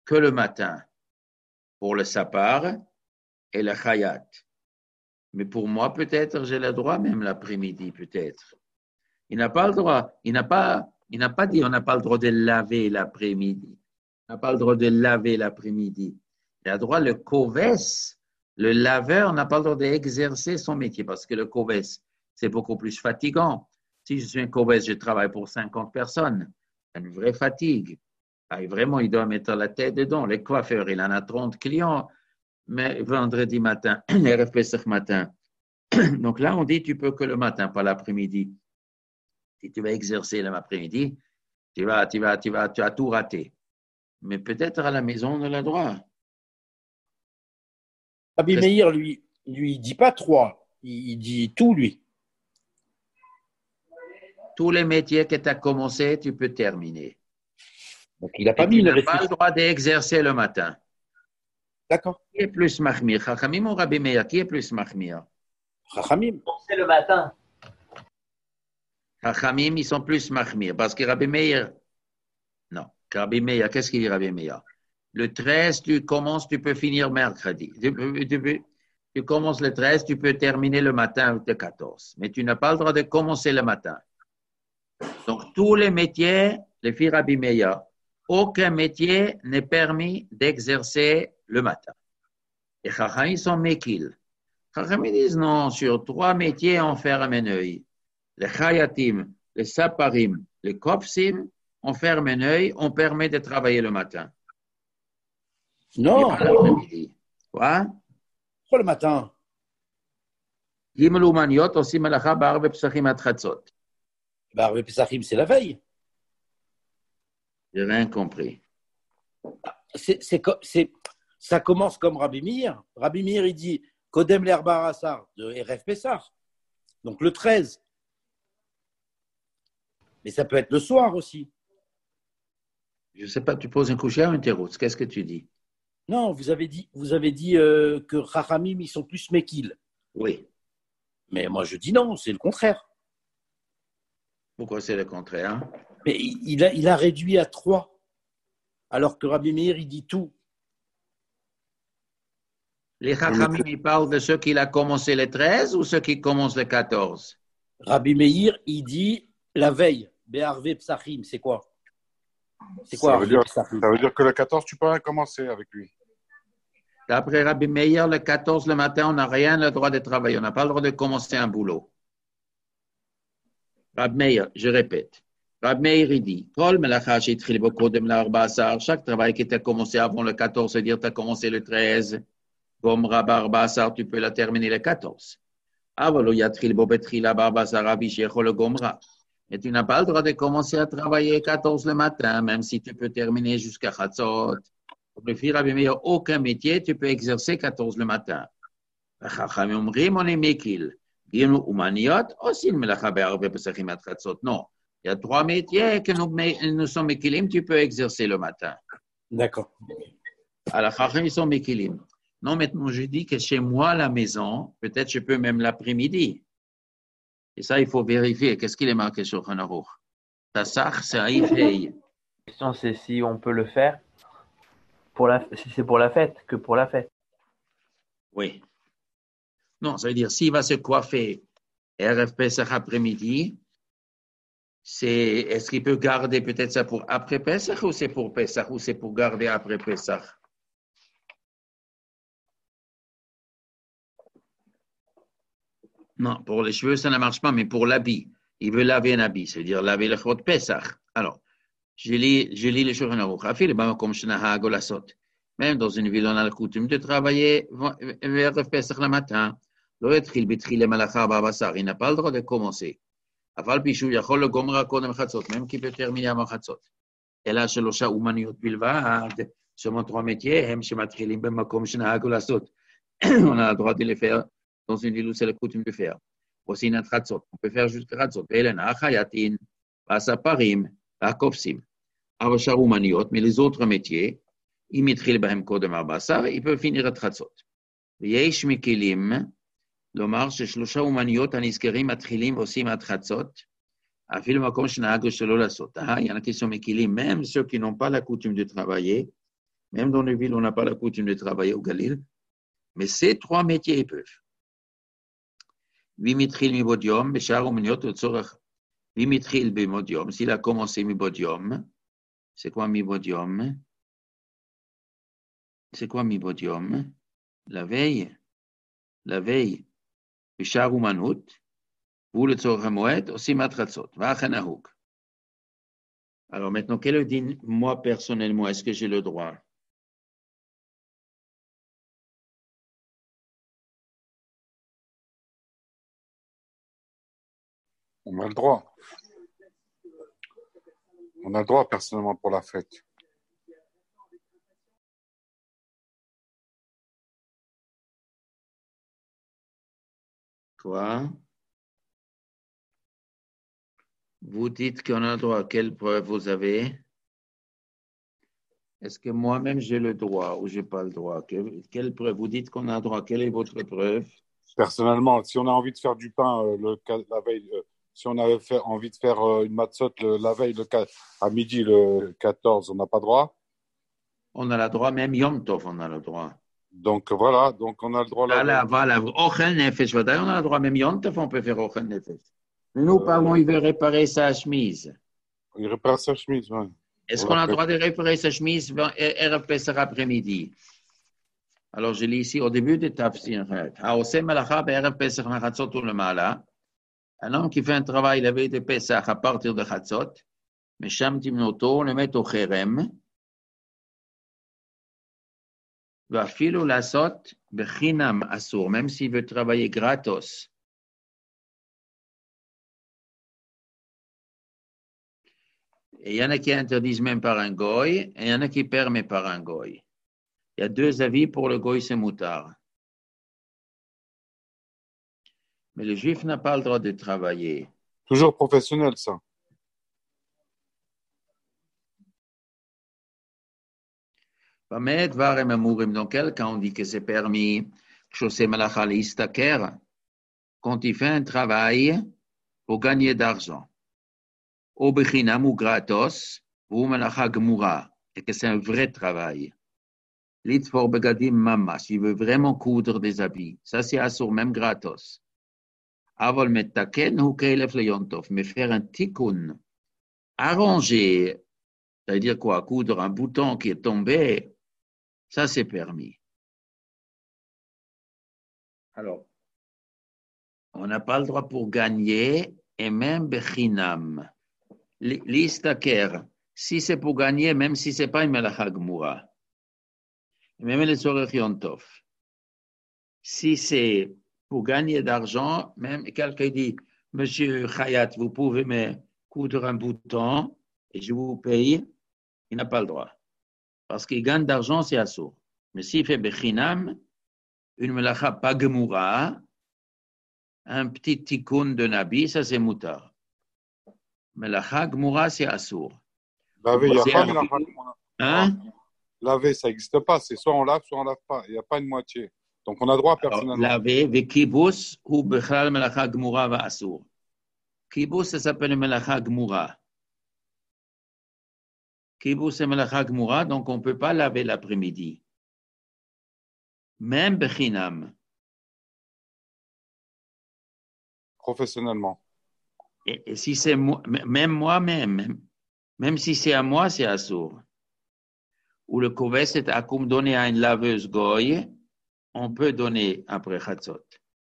que le matin pour le sapar et le chayat. Mais pour moi, peut-être, j'ai le droit même l'après-midi, peut-être. Il n'a pas le droit. Il n'a pas, il n'a pas dit on n'a pas le droit de laver l'après-midi. On n'a pas le droit de laver l'après-midi. Il a le droit, le koves, le laveur n'a pas le droit d'exercer son métier parce que le koves, c'est beaucoup plus fatigant. Si je suis un koves, je travaille pour cinquante personnes. C'est une vraie fatigue. Et vraiment, il doit mettre la tête dedans. Les coiffeurs, il en a trente clients. Mais vendredi matin, R F P C matin. Donc là, on dit tu peux que le matin, pas l'après-midi. Si tu vas exercer l'après-midi, tu vas, tu vas, tu vas, tu as tout raté. Mais peut-être à la maison, on a le droit. Rabbi Meir, lui, lui dit pas trois, il dit tout, lui. Tous les métiers que tu as commencé, tu peux terminer. Donc il n'a pas Et mis tu une n'as pas restriction. le droit d'exercer le matin. D'accord. Qui est plus mahmir, Chachamim ou Rabbi Meir? Qui est plus mahmir? Chachamim. C'est le matin. Chachamim, ils sont plus mahmir. Parce que Rabbi Meir, non. Rabbi Meir, qu'est-ce qu'il dit Rabbi Meir? Le treize, tu commences, tu peux finir mercredi. Tu, tu, tu, tu commences le treize, tu peux terminer le matin le quatorze. Mais tu n'as pas le droit de commencer le matin. Donc, tous les métiers, les filles Rabbi Meir, aucun métier n'est permis d'exercer le matin. Et Chachamim sont mekil. Chachamim disent non, sur trois métiers, on ferme un œil. Les chayatim, les saparim, les kopsim, on ferme un œil, on permet de travailler le matin. Non, Et pas l'après-midi. Quoi? pourquoi le matin? Gimel umaniot osim melacha ba'arve pesachim ad chatzot. Bah, Arve Pesachim, c'est la veille. J'ai rien compris. C'est, c'est, co- c'est, ça commence comme Rabbi Meir. Rabbi Meir, il dit Kodem l'herba Assar de R F Pessah. Donc le treize. Mais ça peut être le soir aussi. Je ne sais pas, tu poses un coucher ou un terreau. Qu'est-ce que tu dis? Non, vous avez dit, vous avez dit euh, que Chachamim, ils sont plus Mekil. Oui. Mais moi, je dis non, c'est le contraire. Pourquoi c'est le contraire? Mais il il a, il a réduit à trois. Alors que Rabbi Meir, il dit tout. Les Chachamim, ils parlent de ceux qui a commencé le treize ou ceux qui commencent le quatorze? Rabbi Meir, il dit la veille. Be'arve Pesachim, c'est quoi? C'est quoi Ça veut, Arve dire, Pesachim? ça veut dire que le quatorze, tu peux commencer avec lui. D'après Rabbi Meir, le quatorze le matin, on n'a rien le droit de travailler. On n'a pas le droit de commencer un boulot. Rabbi Meir, je répète. Rabbi Meir, il dit, chaque travail qui t'a commencé avant le quatorze, c'est-à-dire tu as commencé le treize, comme Rabbi Arbasar, tu peux la terminer le quatorze. Mais tu n'as pas le droit de commencer à travailler quatorze le matin, même si tu peux terminer jusqu'à Chatzot. Pour le faire Rabbi Meir, aucun métier, tu peux exercer quatorze le matin. Chachamim omrim, on est mekil. Non, il y a trois métiers que nous, nous sommes mekilim, tu peux exercer le matin. D'accord. Alors, Chachamim, ils sont mekilim. Non, maintenant, je dis que chez moi, à la maison, peut-être je peux même l'après-midi. Et ça, il faut vérifier. Qu'est-ce qu'il est marqué sur Hanaruch? Tassach, c'est Aïfei. La question, c'est si on peut le faire pour la, si c'est pour la fête, que pour la fête. Oui. Non, ça veut dire, s'il va se coiffer R F Pesach après-midi, c'est, est-ce qu'il peut garder peut-être ça pour après Pesach ou c'est pour Pesach ou c'est pour garder après Pesach? Non, pour les cheveux, ça ne marche pas, mais pour l'habit. Il veut laver un habit, c'est-à-dire laver le chot Pesach. Alors, je lis, je lis les choses en Aruch. Même dans une ville, on a la coutume de travailler vers Pesach le matin. Il n'a pas le droit de commencer. Même qu'il peut terminer avant Chatzot. Et là, שלושה אומנויות בלבד, seulement trois métiers, הם שמתחילים במקום שנהגו לעשות. On a le droit de les faire dans une ville où c'est la coutume de faire. Aussi, notre Chatzot, on peut faire jusqu'à Chatzot. ואלן החייטין, והספרים, והקופסים. אבל שאר אומנויות, mais les autres métiers, אם יתחיל בהם קודם ארבע עשר, ils peuvent finir את Chatzot. ויש מקלים, לומר ששלושה אומנויות הנזכרים מתחילים ועושים עד חצות, אפילו מקום שנהגו שלא לעשות. Il y en a qui sont מקלים, même ceux qui n'ont pas la coutume de travailler, Même dans les villes, on n'a pas la coutume de travailler au Galil. Mais ces trois métiers, ils peuvent. Vimitril mibodium, beshar umniot utzorach. Vimitril bimodium. S'il a commencé mibodium, c'est quoi mibodium? C'est quoi mibodium? La veille. La veille. Beshar umanut. Vous le tzorach hamoed, aussi matratzot. Vachanahuk. Alors maintenant, quel est le din? Moi, personnellement, est-ce que j'ai le droit? On a le droit. On a le droit personnellement pour la fête. Quoi? Vous dites qu'on a le droit. Quelle preuve vous avez? Est-ce que moi-même j'ai le droit ou j'ai pas le droit? Quelle, quelle preuve? Vous dites qu'on a le droit. Quelle est votre preuve? Personnellement, si on a envie de faire du pain euh, le, la veille, euh, si on avait fait, envie de faire euh, une matzot le, la veille le, à midi le quatorze, on n'a pas droit. On a le droit, même Yom Tov, on a le droit. Donc voilà, donc on a le droit. Voilà, voilà. Ochel Nefesh, on a le droit, même Yom Tov, on peut faire Ochel Nefesh. Mais nous, euh, parlons, il veut réparer sa chemise. Il répare sa chemise, oui. Est-ce qu'on a le droit de réparer sa chemise Erev Pesach après-midi? Alors, je lis ici au début de Tafsir. Un homme qui fait un travail la veille de Pesach à partir de Chatzot, mais Sham Timnoto, on le met au Cherem. Va filo la sot, bechinam assour, même s'il veut travailler gratos. Et il y en a qui interdisent même par un goy, et il y en a qui permettent par un goy. Il y a deux avis pour le goy, c'est moutard. Mais le juif n'a pas le droit de travailler. Toujours professionnel, ça. Dans quel cas on dit que c'est permis, quand il fait un travail pour gagner d'argent, au bechinam ou gratos, ou malacha gemura, et que c'est un vrai travail. L'itfor begadim mamash, il veut vraiment coudre des habits. Ça, c'est assur, même gratos. Avol metaken ou keilef le yontov, mais faire un tikkun, arranger, c'est-à-dire quoi, coudre un bouton qui est tombé, ça, c'est permis. Alors, on n'a pas le droit pour gagner, et même bechinam. L'istaker, si c'est pour gagner, même si ce n'est pas une melacha gemura, même les tzorech yontov. Si c'est pour gagner d'argent, même quelqu'un dit, Monsieur Khayat, vous pouvez me coudre un bouton et je vous paye, il n'a pas le droit. Parce qu'il gagne d'argent, c'est assour. Mais s'il fait bechinam, une melacha pas gemura, un petit tikkun de nabi, ça c'est moutar. Melacha gemura, c'est assour. Laver, il n'y a pas melacha gemura. Hein? Laver, ça n'existe pas. C'est soit on lave, soit on ne lave pas. Il n'y a pas une moitié. Donc on a droit personnellement. Alors, laver, vekibus ou bechal melacha gemura va assour. Kibus, ça s'appelle melacha gemura. Kibus, c'est melacha gemura, donc on ne peut pas laver l'après-midi. Même bechinam. Professionnellement. Et, et si c'est moi, même moi-même, même, même si c'est à moi, c'est assour. Ou le koves est à comme donner à une laveuse goy, on peut donner après chatzot.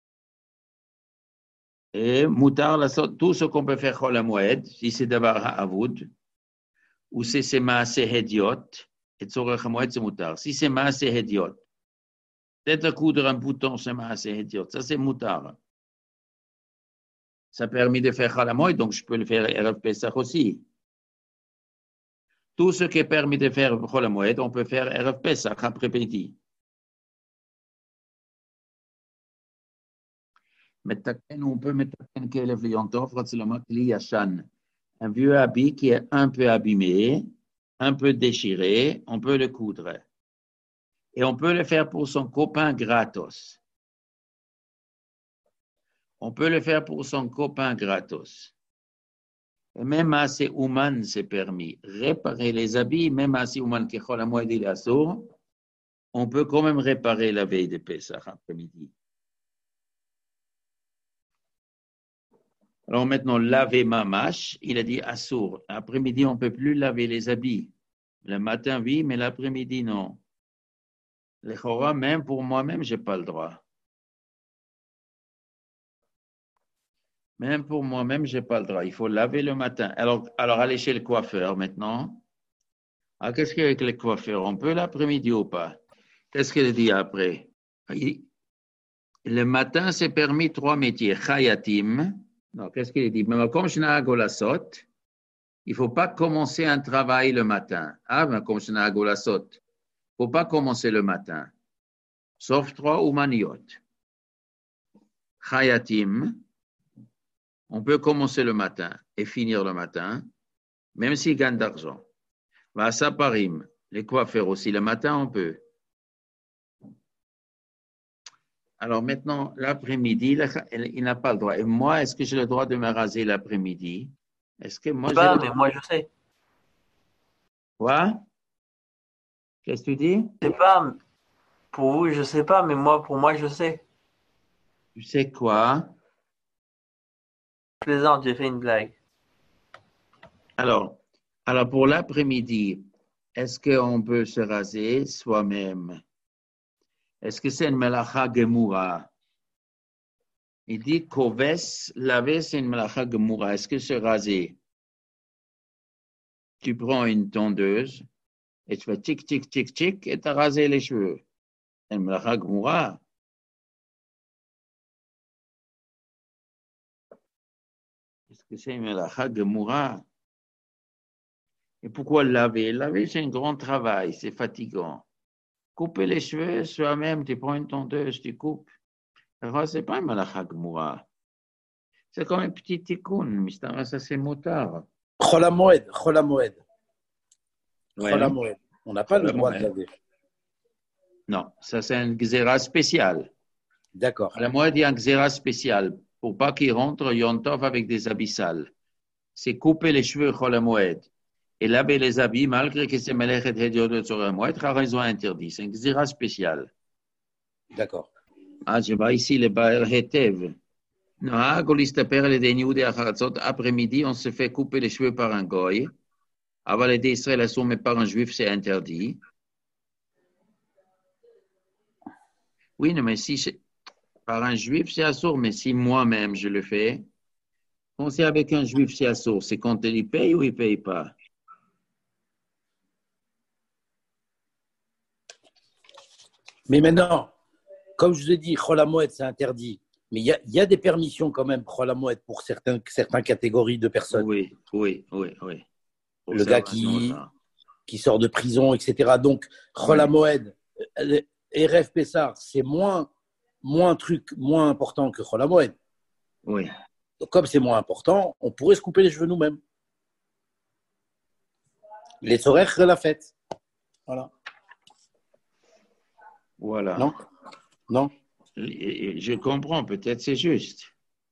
Et moutar la tout ce qu'on peut faire chol hamoed, si c'est d'avoir ha'avoud, ou si c'est maase hediot, et tzorech hamoed c'est moutar. Si c'est maase hediot, peut-être coudre un bouton, c'est maase hediot, ça c'est moutar. Ça permet de faire chol hamoed, donc je peux le faire Erev Pesach aussi. Tout ce qui est permis de faire chol hamoed, on peut faire Erev Pesach après-midi. On peut mettre un vieux habit qui est un peu abîmé, un peu déchiré, on peut le coudre. Et on peut le faire pour son copain gratos. On peut le faire pour son copain gratos. Et même assez humain, c'est permis. Réparer les habits, même assez humain, qui est la moitié de la source, on peut quand même réparer la veille de Pessah après-midi. Alors maintenant, laver mamash, il a dit assour. Après-midi, on ne peut plus laver les habits. Le matin, oui, mais l'après-midi, non. Les chora, même pour moi-même, je n'ai pas le droit. Même pour moi-même, je n'ai pas le droit. Il faut laver le matin. Alors, alors aller chez le coiffeur maintenant. Ah, qu'est-ce qu'il y a avec le coiffeur? On peut l'après-midi ou pas? Qu'est-ce qu'il dit après? Le matin, c'est permis trois métiers. Chayatim. Non, qu'est-ce qu'il dit? Mais comme je n'ai pas golasot, il ne faut pas commencer un travail le matin. Ah, mais comme je n'ai pas golasot, il ne faut pas commencer le matin. Sauf trois ou maniot. Chayatim. On peut commencer le matin et finir le matin, même s'il gagne d'argent. Va à Saparim, les coiffeurs aussi, le matin, on peut. Alors maintenant, l'après-midi, il n'a pas le droit. Et moi, est-ce que j'ai le droit de me raser l'après-midi? Est-ce que moi, Je sais pas, j'ai le mais droit? moi je sais. Quoi? Qu'est-ce que tu dis? Je sais pas, pour vous, je sais pas, mais moi, pour moi, je sais. Tu sais quoi? Plaisante, j'ai fait une blague. Alors, alors pour l'après-midi, est-ce qu'on peut se raser soi-même? Est-ce que c'est une melacha gemura? Il dit koves, laver, c'est une melacha gemura. Est-ce que se raser? Tu prends une tondeuse et tu fais tic, tic, tic, tic et tu as rasé les cheveux. C'est une melacha gemura. Est-ce que c'est une melacha gemura? Et pourquoi laver? Laver, c'est un grand travail, c'est fatigant. Couper les cheveux soi-même, tu prends une tondeuse, tu coupes. Alors, ce n'est pas une melacha gemura. C'est comme un petit tikkun, mais ça, c'est motard. Chol HaMoed, Chol HaMoed. Ouais. Chol HaMoed. On n'a pas Chol le droit de HaMoed. laver. Non, ça, c'est un xéra spécial. D'accord. À la moitié, il y a un xéra spécial pour pas qu'il rentre Yom Tov avec des habits sales. C'est couper les cheveux Chol HaMoed. Et laver les habits, malgré que c'est Melechet Hediot sur un mois, a raison interdit. C'est un xéra spécial. D'accord. Ah, je vois ici le Baer Hetev. Après-midi, on se fait couper les cheveux par un goy. Avant les d'Israël, mais par un juif, c'est interdit. Oui, non, mais si c'est- par un juif, c'est assourd, mais si moi-même je le fais, quand c'est avec un juif, c'est assourd, c'est quand il paye ou il ne paye pas? Mais maintenant, comme je vous ai dit, Chol HaMoed, c'est interdit. Mais il y a, il y a des permissions quand même, Chol HaMoed, pour certains, certaines catégories de personnes. Oui, oui, oui, oui. Pour Le ça, gars raison, qui, ça. qui sort de prison, et cetera. Donc, Chol Oui. HaMoed, euh, Erev Pessar, c'est moins, moins truc, moins important que Chol HaMoed. Oui. Donc, comme c'est moins important, on pourrait se couper les cheveux nous-mêmes. Les sorères de la fête. Voilà. Voilà. Non? Non? Et- et Je comprends, peut-être c'est juste.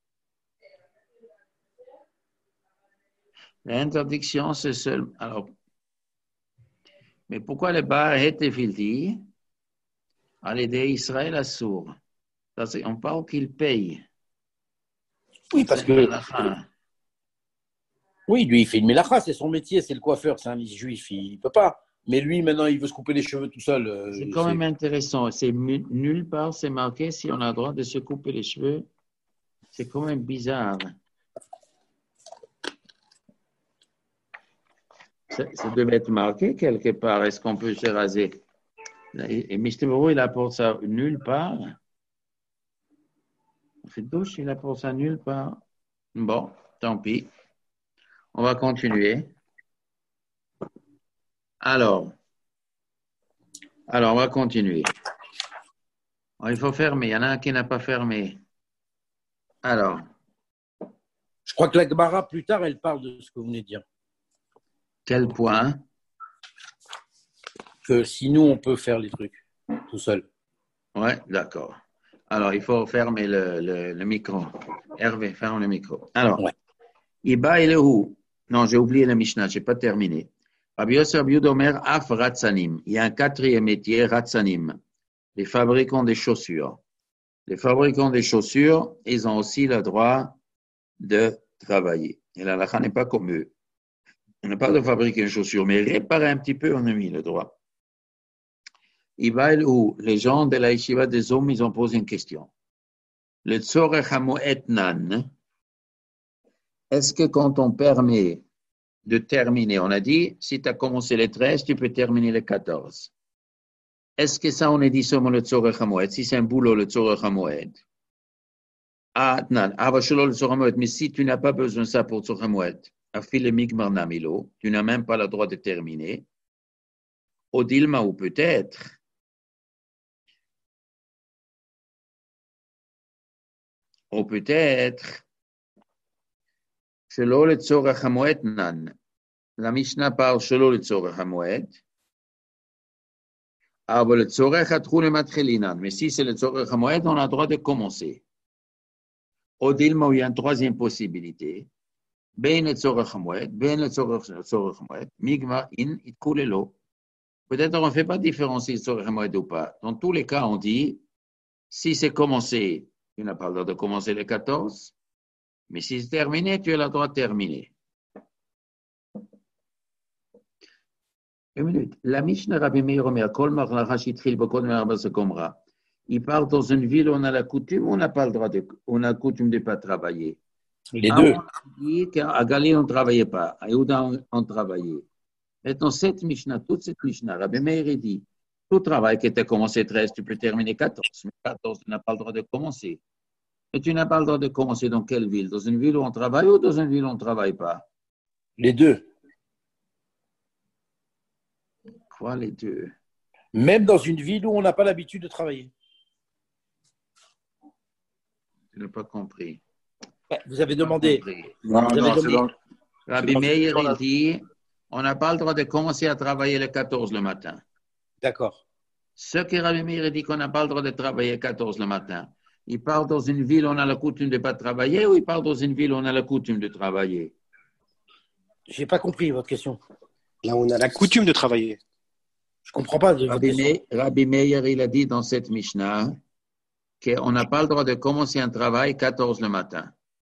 L'interdiction, c'est seul. Alors, mais pourquoi le bar était filti? À l'aider Israël à sourd. Parce qu'on parle qu'il paye. Oui, parce C'est que, la fin. oui, lui, il fait une mélacha, c'est son métier, c'est le coiffeur, c'est un juif, il ne peut pas. Mais lui, maintenant, il veut se couper les cheveux tout seul. euh, C'est quand c'est- même intéressant. C'est mu- nulle part, c'est marqué si on a le droit de se couper les cheveux. C'est quand même bizarre. Ça, ça devait être marqué quelque part. Est-ce qu'on peut se raser? Et, et mister Moreau, il apporte ça nulle part. Fait douche, il apporte ça nulle part. Bon, tant pis. On va continuer. Alors, alors on va continuer. Alors, il faut fermer. Il y en a un qui n'a pas fermé. Alors, Je crois que la Gemara, plus tard, elle parle de ce que vous venez de dire. quel point? Que si nous, on peut faire les trucs tout seul. Ouais, d'accord. Alors, il faut fermer le, le, le micro. Hervé, ferme le micro. Alors, Ouais. Iba et le Hou. Non, j'ai oublié la Mishnah, je n'ai pas terminé. Rabbi Yosef Rabbi Yehuda Omer, Af Ratzanim. Il y a un quatrième métier, Ratzanim, les fabricants des chaussures. Les fabricants des chaussures, ils ont aussi le droit de travailler. Et la halakha n'est pas comme eux. On n'a pas de fabriquer une chaussure, mais réparer un petit peu, on a mis le droit. Ibaïl où les gens de la yeshiva des hommes, ils ont posé une question. Le tzorech hamoed nan, est-ce que quand on permet de terminer, on a dit, si tu as commencé le treize, tu peux terminer le quatorze. Est-ce que ça, on a dit seulement le tzorech hamoed, si c'est un boulot, le tzorech hamoed? Ah, nan, ah, le tzorech hamoed, mais si tu n'as pas besoin de ça pour tzorech hamoed, afile migmar namilo, tu n'as même pas le droit de terminer. Odilma ou peut-être, ou peut-être, Shelo le tzorech hamoed nan. La Mishnah parle shelo le tzorech hamoed. Ah, le tzorech hatrou le matchelinan. Mais si c'est le tzorech hamoed, on a le droit de commencer. Odilma, il y a une troisième possibilité. Ben le tzorech hamoed, ben le tzorech hamoed, migma in itkulelo. Peut-être on ne fait pas différencier le tzorech hamoed ou pas. Dans tous les cas, on dit, si c'est commencé, tu n'as pas le droit de commencer le quatorze. Mais si c'est terminé, tu as le droit de terminer. Une minute. La Mishnah Rabbi Meir Omer, Kol Marlacha Shitril Bokod Merba Sekomra. Il parle dans une ville où on a la coutume, on n'a pas le droit de, on a la coutume de ne pas travailler. Les deux. On dit qu'à Galilée, on ne travaillait pas. À Yehuda, on, on travaillait. Maintenant, cette Mishnah, toute cette Mishnah, Rabbi Meir dit, tout travail qui était commencé treize, tu peux terminer quatorze. Mais quatorze, tu n'as pas le droit de commencer. Et tu n'as pas le droit de commencer dans quelle ville? Dans une ville où on travaille ou dans une ville où on ne travaille pas? Les deux. Quoi, les deux? Même dans une ville où on n'a pas l'habitude de travailler. Tu n'as pas compris. Vous avez demandé. Non, Vous avez non, c'est demandé. dans- Rabbi dans- Meir, il dit, on n'a pas le droit de commencer à travailler le quatorze le matin. D'accord. Ce que Rabbi Meir dit qu'on n'a pas le droit de travailler le quatorze le matin, il parle dans une ville où on a la coutume de ne pas travailler ou il parle dans une ville où on a la coutume de travailler? Je n'ai pas compris votre question. Là, on a la coutume de travailler. Je ne comprends pas de votre Rabbi question. Meir, Rabbi Meir, il a dit dans cette Mishnah qu'on n'a pas le droit de commencer un travail quatorze le matin.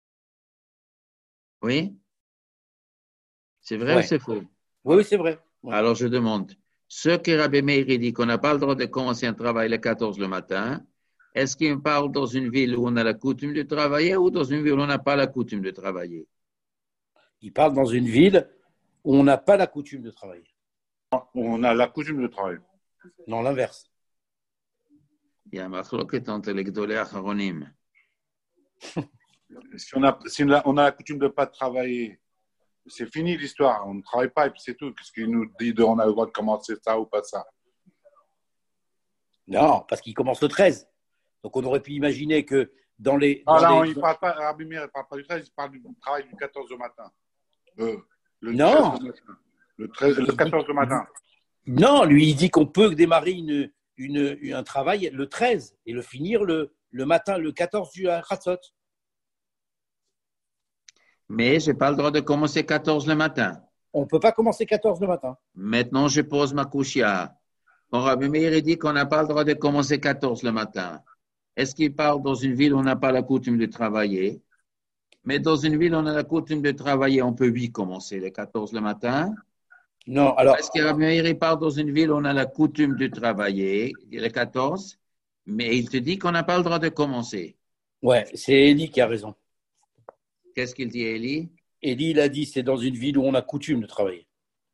Oui? C'est vrai Ouais. ou c'est faux? Oui, oui, c'est vrai. Ouais. Alors je demande, ce que Rabbi Meir dit qu'on n'a pas le droit de commencer un travail le quatorze le matin, est-ce qu'il parle dans une ville où on a la coutume de travailler ou dans une ville où on n'a pas la coutume de travailler? Il parle dans une ville où on n'a pas la coutume de travailler. On a la coutume de travail. Non, l'inverse. Il y a un machloket entre les gdolei acharonim. Si on a, si on a, on a la coutume de ne pas travailler, c'est fini l'histoire. On ne travaille pas et puis c'est tout. Qu'est-ce qu'il nous dit de on a le droit de commencer ça ou pas ça? Non, parce qu'il commence le treize. Donc on aurait pu imaginer que dans les. Ah dans là, les- il ne parle pas, Rabbi Meir, il ne parle pas du treize, il parle du travail du quatorze au matin. Euh, le Non. treize au matin. Le, treize, le quatorze au matin. Non, lui, il dit qu'on peut démarrer une, une, un travail le treize et le finir le, le matin, le quatorze du Chatzot. Mais je n'ai pas le droit de commencer quatorze le matin. On ne peut pas commencer quatorze le matin. Maintenant, je pose ma kushia. Quand Rabbi Meir dit qu'on n'a pas le droit de commencer quatorze le matin, est-ce qu'il parle dans une ville où on n'a pas la coutume de travailler? Mais dans une ville où on a la coutume de travailler, on peut oui commencer le quatorze le matin. Non, alors. Est-ce que Rabbi Meir il parle dans une ville où on a la coutume de travailler, le quatorze, mais il te dit qu'on n'a pas le droit de commencer. Ouais, c'est Eli qui a raison. Qu'est-ce qu'il dit, Eli? Eli, il a dit c'est dans une ville où on a coutume de travailler.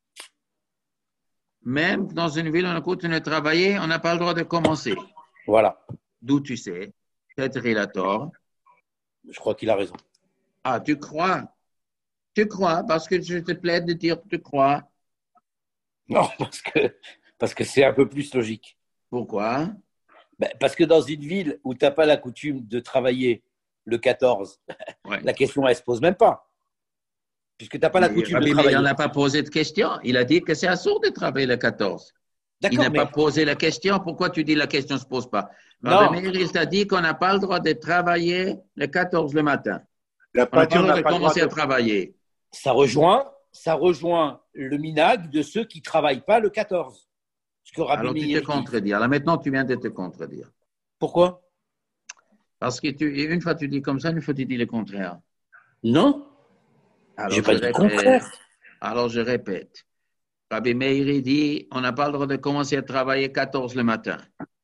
Même dans une ville où on a coutume de travailler, on n'a pas le droit de commencer. Voilà. D'où tu sais? Peut-être il a tort. Je crois qu'il a raison. Ah, tu crois? Tu crois parce que je te plaide de dire que tu crois. Non, parce que parce que c'est un peu plus logique. Pourquoi? Ben, parce que dans une ville où tu n'as pas la coutume de travailler le quatorze, Ouais. la question, elle ne se pose même pas. Puisque tu n'as pas la Mais coutume Rabbi de Meir travailler. n'a pas posé de question. Il a dit que c'est assourd de travailler le quatorze. Il D'accord, n'a mais pas posé la question. Pourquoi tu dis la question ne se pose pas? Non. Rabbi Meir, il t'a dit qu'on n'a pas le droit de travailler le quatorze le matin. Il n'a On n'a pas dit pas on le droit n'a de pas le droit commencer à de... travailler. Ça rejoint, ça rejoint le minag de ceux qui ne travaillent pas le quatorze. Ce que Rabbi Alors tu Meir te dit. contredis. Là maintenant, tu viens de te contredire. Pourquoi? Parce que tu, une fois tu dis comme ça, une fois tu dis le contraire. Non, Alors j'ai je pas dit le répète. contraire. Alors je répète. Rabbi Meir il dit, on n'a pas le droit de commencer à travailler quatorze le matin.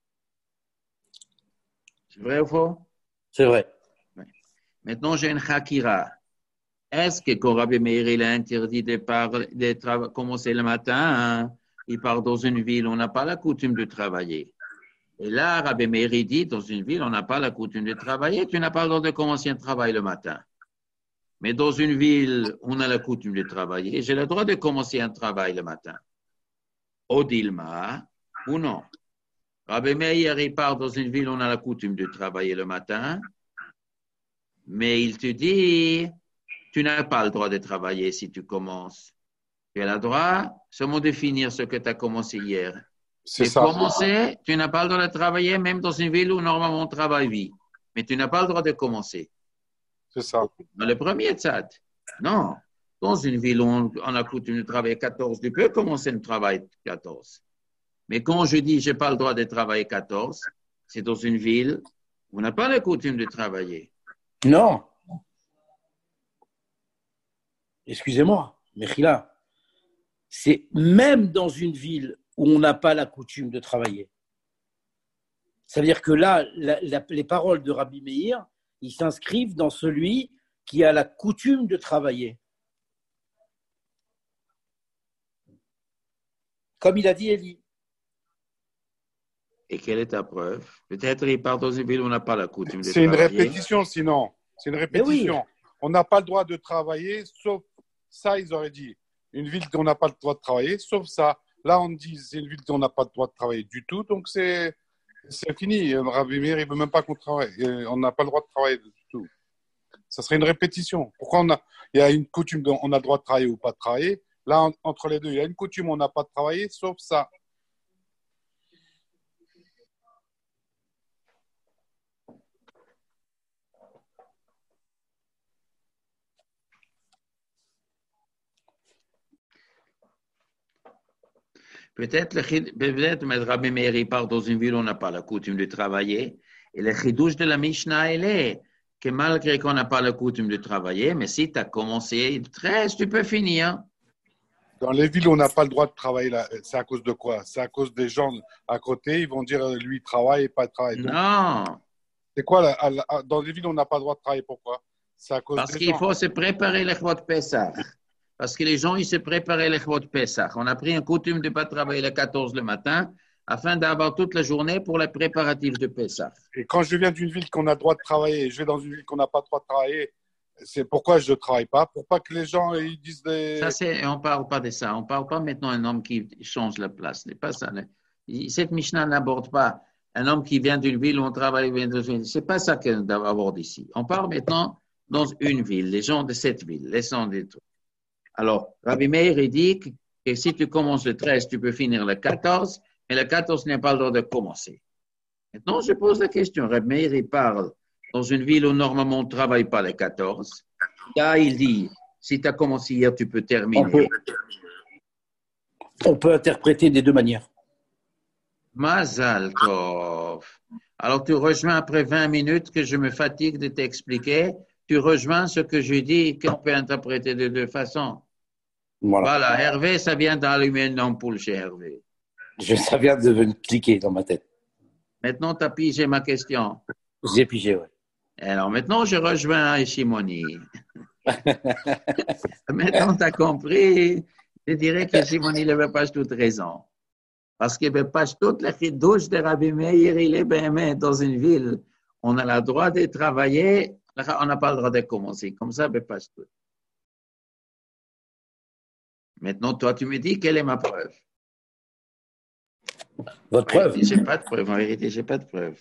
C'est vrai ou faux? C'est vrai. Maintenant, j'ai une chakira. Est-ce que quand Rabbi Meir il a interdit de, par, de tra- commencer le matin, hein, il part dans une ville où on n'a pas la coutume de travailler. Et là, Rabbi Meir il dit, dans une ville, on n'a pas la coutume de travailler, tu n'as pas le droit de commencer un travail le matin. Mais dans une ville où on a la coutume de travailler, j'ai le droit de commencer un travail le matin. Odilma ou non. Rabbi Meir il part dans une ville où on a la coutume de travailler le matin, mais il te dit, tu n'as pas le droit de travailler si tu commences. Tu as le droit seulement de finir ce que tu as commencé hier. C'est Mais ça. commencer, tu n'as pas le droit de travailler même dans une ville où normalement on travaille vit. Mais tu n'as pas le droit de commencer. C'est ça. Dans le premier tzad, non. Dans une ville où on, on a coutume de travailler quatorze, tu peux commencer le travail quatorze. Mais quand je dis je n'ai pas le droit de travailler quatorze, c'est dans une ville où on n'a pas la coutume de travailler. Non. Excusez-moi, Mechila. C'est même dans une ville où on n'a pas la coutume de travailler. Ça veut dire que là, la, la, les paroles de Rabbi Meir, ils s'inscrivent dans celui qui a la coutume de travailler. Comme il a dit Eli. Et quelle est ta preuve? Peut-être il part dans une ville où on n'a pas la coutume de C'est une travailler. répétition, sinon. C'est une répétition. oui. On n'a pas le droit de travailler, sauf ça, ils auraient dit. Une ville qu'on n'a pas le droit de travailler, sauf ça. Là, on dit c'est une ville qu'on n'a pas le droit de travailler du tout, donc c'est, c'est fini. Rabbi Meir, il ne veut même pas qu'on travaille. On n'a pas le droit de travailler du tout. Ça serait une répétition. Pourquoi on a, il y a une coutume, on a le droit de travailler ou pas de travailler. Là, en, entre les deux, il y a une coutume, on n'a pas de travailler, sauf ça. Peut-être, le, peut-être, mais Rabbi Meir, il part dans une ville où on n'a pas la coutume de travailler. Et le chidouche de la Mishnah, elle est que malgré qu'on n'a pas la coutume de travailler, mais si tu as commencé treize, tu peux finir. Dans les villes où on n'a pas le droit de travailler, là, c'est à cause de quoi? C'est à cause des gens à côté, ils vont dire lui il travaille et pas de travail. Donc, Non, c'est quoi là, là, dans les villes où on n'a pas le droit de travailler? Pourquoi? C'est à cause parce des qu'il gens. faut se préparer les chvot Pessah. Parce que les gens, ils se préparaient les chvot Pessah. On a pris une coutume de ne pas travailler le quatorze le matin afin d'avoir toute la journée pour les préparatifs de Pessah. Et quand je viens d'une ville qu'on a le droit de travailler et je vais dans une ville qu'on n'a pas le droit de travailler, c'est pourquoi je ne travaille pas? Pour pas que les gens ils disent des... Ça, c'est, on ne parle pas de ça. On ne parle pas maintenant d'un homme qui change la place. Ce n'est pas ça. Cette Mishnah n'aborde pas un homme qui vient d'une ville où on travaille. Ce n'est pas ça qu'on doit aborder ici. On parle maintenant dans une ville, les gens de cette ville, les gens des trucs. Alors, Rabbi Meir, il dit que, que si tu commences le treize, tu peux finir le quatorze, mais le quatorze n'a pas le droit de commencer. Maintenant, je pose la question. Rabbi Meir, il parle dans une ville où normalement on ne travaille pas le quatorze. Là, il dit, si tu as commencé hier, tu peux terminer. On peut, on peut interpréter des deux manières. Mazal Tov. Alors, tu rejoins après vingt minutes que je me fatigue de t'expliquer. Tu rejoins ce que je dis qu'on peut interpréter de deux façons. Voilà. Voilà, Hervé, ça vient d'allumer une ampoule chez Hervé. Je, ça vient de me cliquer dans ma tête. Maintenant, tu as pigé ma question. J'ai pigé, oui. Alors, maintenant, je rejoins Shimoni. Maintenant, tu as compris. Je dirais que Shimoni n'avait pas toute raison. Parce qu'il n'avait pas toute la chidouche de Rabbi Meir, il est bien dans une ville. On a le droit de travailler, on n'a pas le droit de commencer. Comme ça, il pas tout. Maintenant, toi, tu me dis quelle est ma preuve. Votre preuve? Je n'ai pas de preuve. En vérité, je n'ai pas de preuve.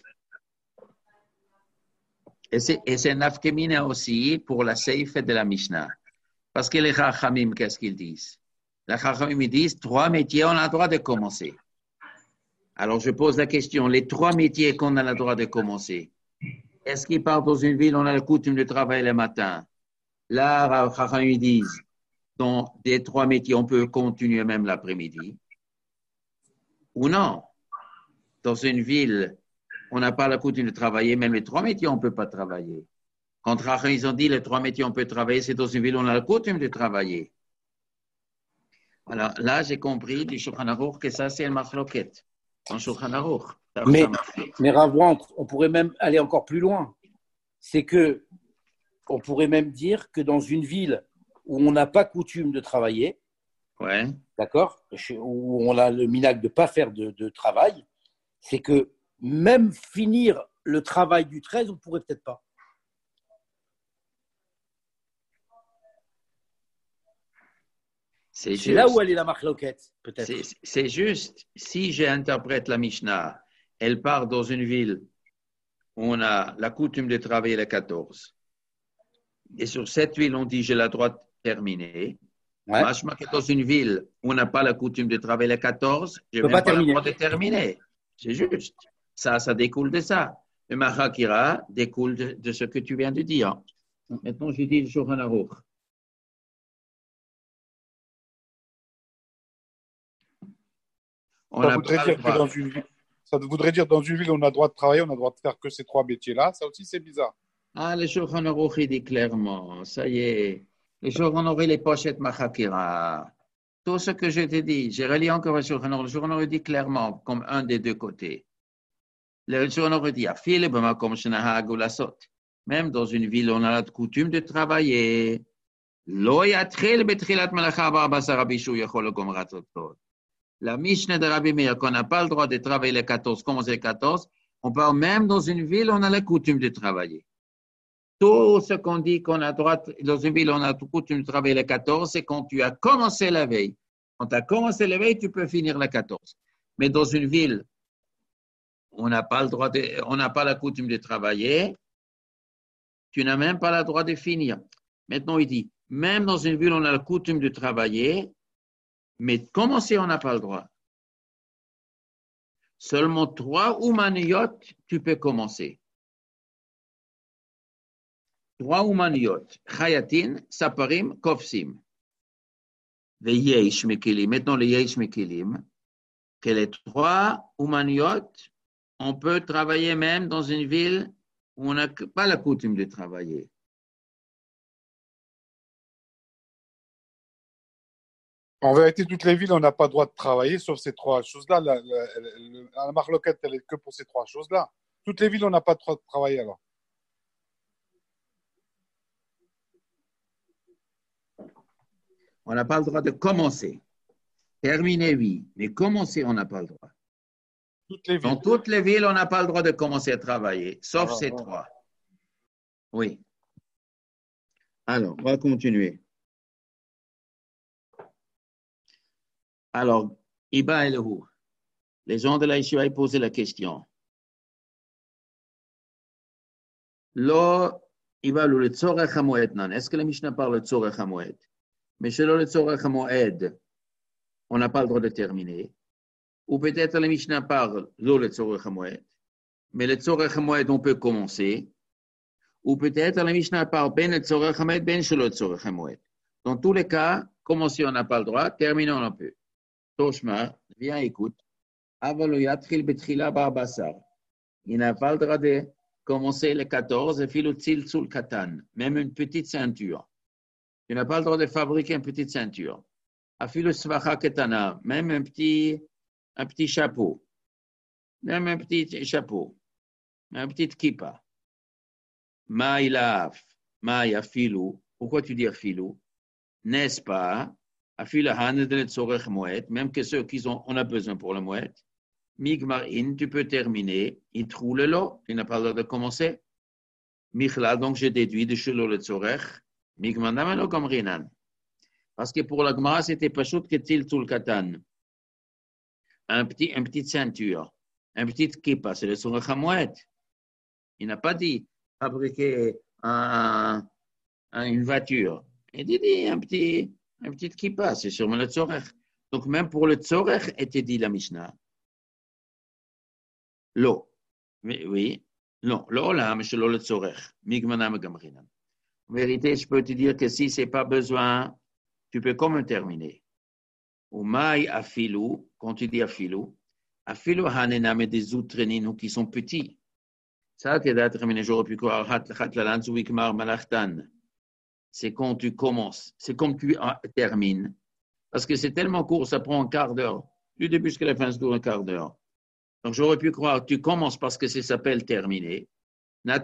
Et c'est, et c'est nafkemina aussi pour la seif de la Mishnah. Parce que les Chachamim, qu'est-ce qu'ils disent? Les Chachamim, ils disent, trois métiers, on a le droit de commencer. Alors, je pose la question, les trois métiers qu'on a le droit de commencer, est-ce qu'ils partent dans une ville, on a le coutume de travailler le matin? Là, les Chachamim disent, dans des trois métiers, on peut continuer même l'après-midi. Ou non. Dans une ville, on n'a pas la coutume de travailler, même les trois métiers, on ne peut pas travailler. Quand ils ont dit les trois métiers, on peut travailler, c'est dans une ville où on a la coutume de travailler. Alors là, j'ai compris du Shulchan Aruch que ça, c'est un machloket. Dans Shulchan Aruch. Mais, mais Rav, on pourrait même aller encore plus loin. C'est que on pourrait même dire que dans une ville où on n'a pas coutume de travailler, ouais. D'accord, où on a le minhag de ne pas faire de, de travail, c'est que même finir le travail du treize, on ne pourrait peut-être pas. C'est, c'est là où elle est la marloquette, peut-être. C'est, c'est juste, si j'interprète la Mishnah, elle part dans une ville où on a la coutume de travailler les quatorze. Et sur cette ville, on dit j'ai le droit de terminer. Ouais. Moi, je marque dans une ville où on n'a pas la coutume de travailler les quatorze, je n'ai pas, pas le droit de terminer. C'est juste. Ça, ça découle de ça. Le Mahakira découle de, de ce que tu viens de dire. Maintenant, je dis le Shulchan Aruch. Ça voudrait, dire que dans une ville, ça voudrait dire dans une ville où on a le droit de travailler, on a le droit de faire que ces trois métiers-là. Ça aussi, c'est bizarre. Ah, le Shulchan Aruch, il dit clairement, ça y est. Le Shulchan Aruch, les pochettes Mahakira. Tout ce que je t'ai dit, j'ai relié encore le Shulchan Aruch. Le Shulchan Aruch dit clairement, comme un des deux côtés. Le Shulchan Aruch dit, même dans une ville où on a la coutume de travailler, la Mishnah de Rabbi Meir, qu'on n'a pas le droit de travailler les quatorze, commencer les quatorze, on parle même dans une ville où on a la coutume de travailler. Tout ce qu'on dit qu'on a droit, dans une ville où on a la coutume de travailler les quatorze, c'est quand tu as commencé la veille. Quand tu as commencé la veille, tu peux finir les quatorze. Mais dans une ville où on n'a pas le droit de, on n'a pas la coutume de travailler, tu n'as même pas le droit de finir. Maintenant, il dit, même dans une ville où on a la coutume de travailler, mais commencer, on n'a pas le droit. Seulement trois oumaniyot, tu peux commencer. Trois oumaniyot. Chayatin, saparim, kofsim. Les yesh mekilim. Maintenant, les yesh mekilim, que les trois oumaniyot, on peut travailler même dans une ville où on n'a pas la coutume de travailler. En vérité, toutes les villes, on n'a pas le droit de travailler, sauf ces trois choses-là. La, la, la, la marloquette, elle est que pour ces trois choses-là. Toutes les villes, on n'a pas le droit de travailler, alors. On n'a pas le droit de commencer. Terminer, oui. Mais commencer, on n'a pas le droit. Toutes les villes. Dans toutes les villes, on n'a pas le droit de commencer à travailler, sauf ah, ces ah. trois. Oui. Alors, on va continuer. Alors, Iba et Lehu, les gens de la Yeshiva ont posé la question. Lo, Iba le tzorech hamoed nan. Est-ce que la Mishnah parle de tzorech hamoed? Mais chez le tzorech hamoed, on n'a pas le droit de terminer. Ou peut-être la Mishnah parle lo le tzorech hamoed, mais le tzorech hamoed, on peut commencer. Ou peut-être la Mishnah parle ben le tzorech hamoed, ben chez le tzorech hamoed. Dans tous les cas, commencer, on n'a pas le droit, terminer, on peut. Toshma, viens, écoute. Il n'a pas le droit de commencer le quatorze, même une petite ceinture. Il n'a pas le droit de fabriquer une petite ceinture. Même un petit, un petit chapeau. Même un petit chapeau. Un petit kippa. Maïlaf, maïa filou. Pourquoi tu dis filou? N'est-ce pas? Même que ceux qui ont, on a besoin pour le mouet, Migmarin, tu peux terminer, il trouve le lot, tu n'as pas le droit de commencer. Michla, donc je déduis de chez le tzorech, Migmanamelo comme Rinan. Parce que pour la Gemara, c'était pas chaud que til tul katan. Un petit, une petite ceinture, un petit kippa, c'est le tzorech mouet. Il n'a pas dit fabriquer un, un, une voiture. Il dit un petit. Un petit kippa, c'est sûrement le tzorech. Donc, même pour le tzorech, était dit la Mishnah. Lo. Mais, oui. Non. Lo, là, mais c'est le tzorech. Migmanam gamrinan. En vérité, je peux te dire que si c'est pas besoin, tu peux comme terminer. Ou maï afilou, quand tu dis afilou, afilou hanename des outreninu qui sont petits. Ça, qui est terminé, j'aurais pu croire, c'est quand tu commences, c'est quand tu termines. Parce que c'est tellement court, ça prend un quart d'heure. Du début jusqu'à la fin, ça dure un quart d'heure. Donc, j'aurais pu croire, tu commences parce que ça s'appelle terminer. Mais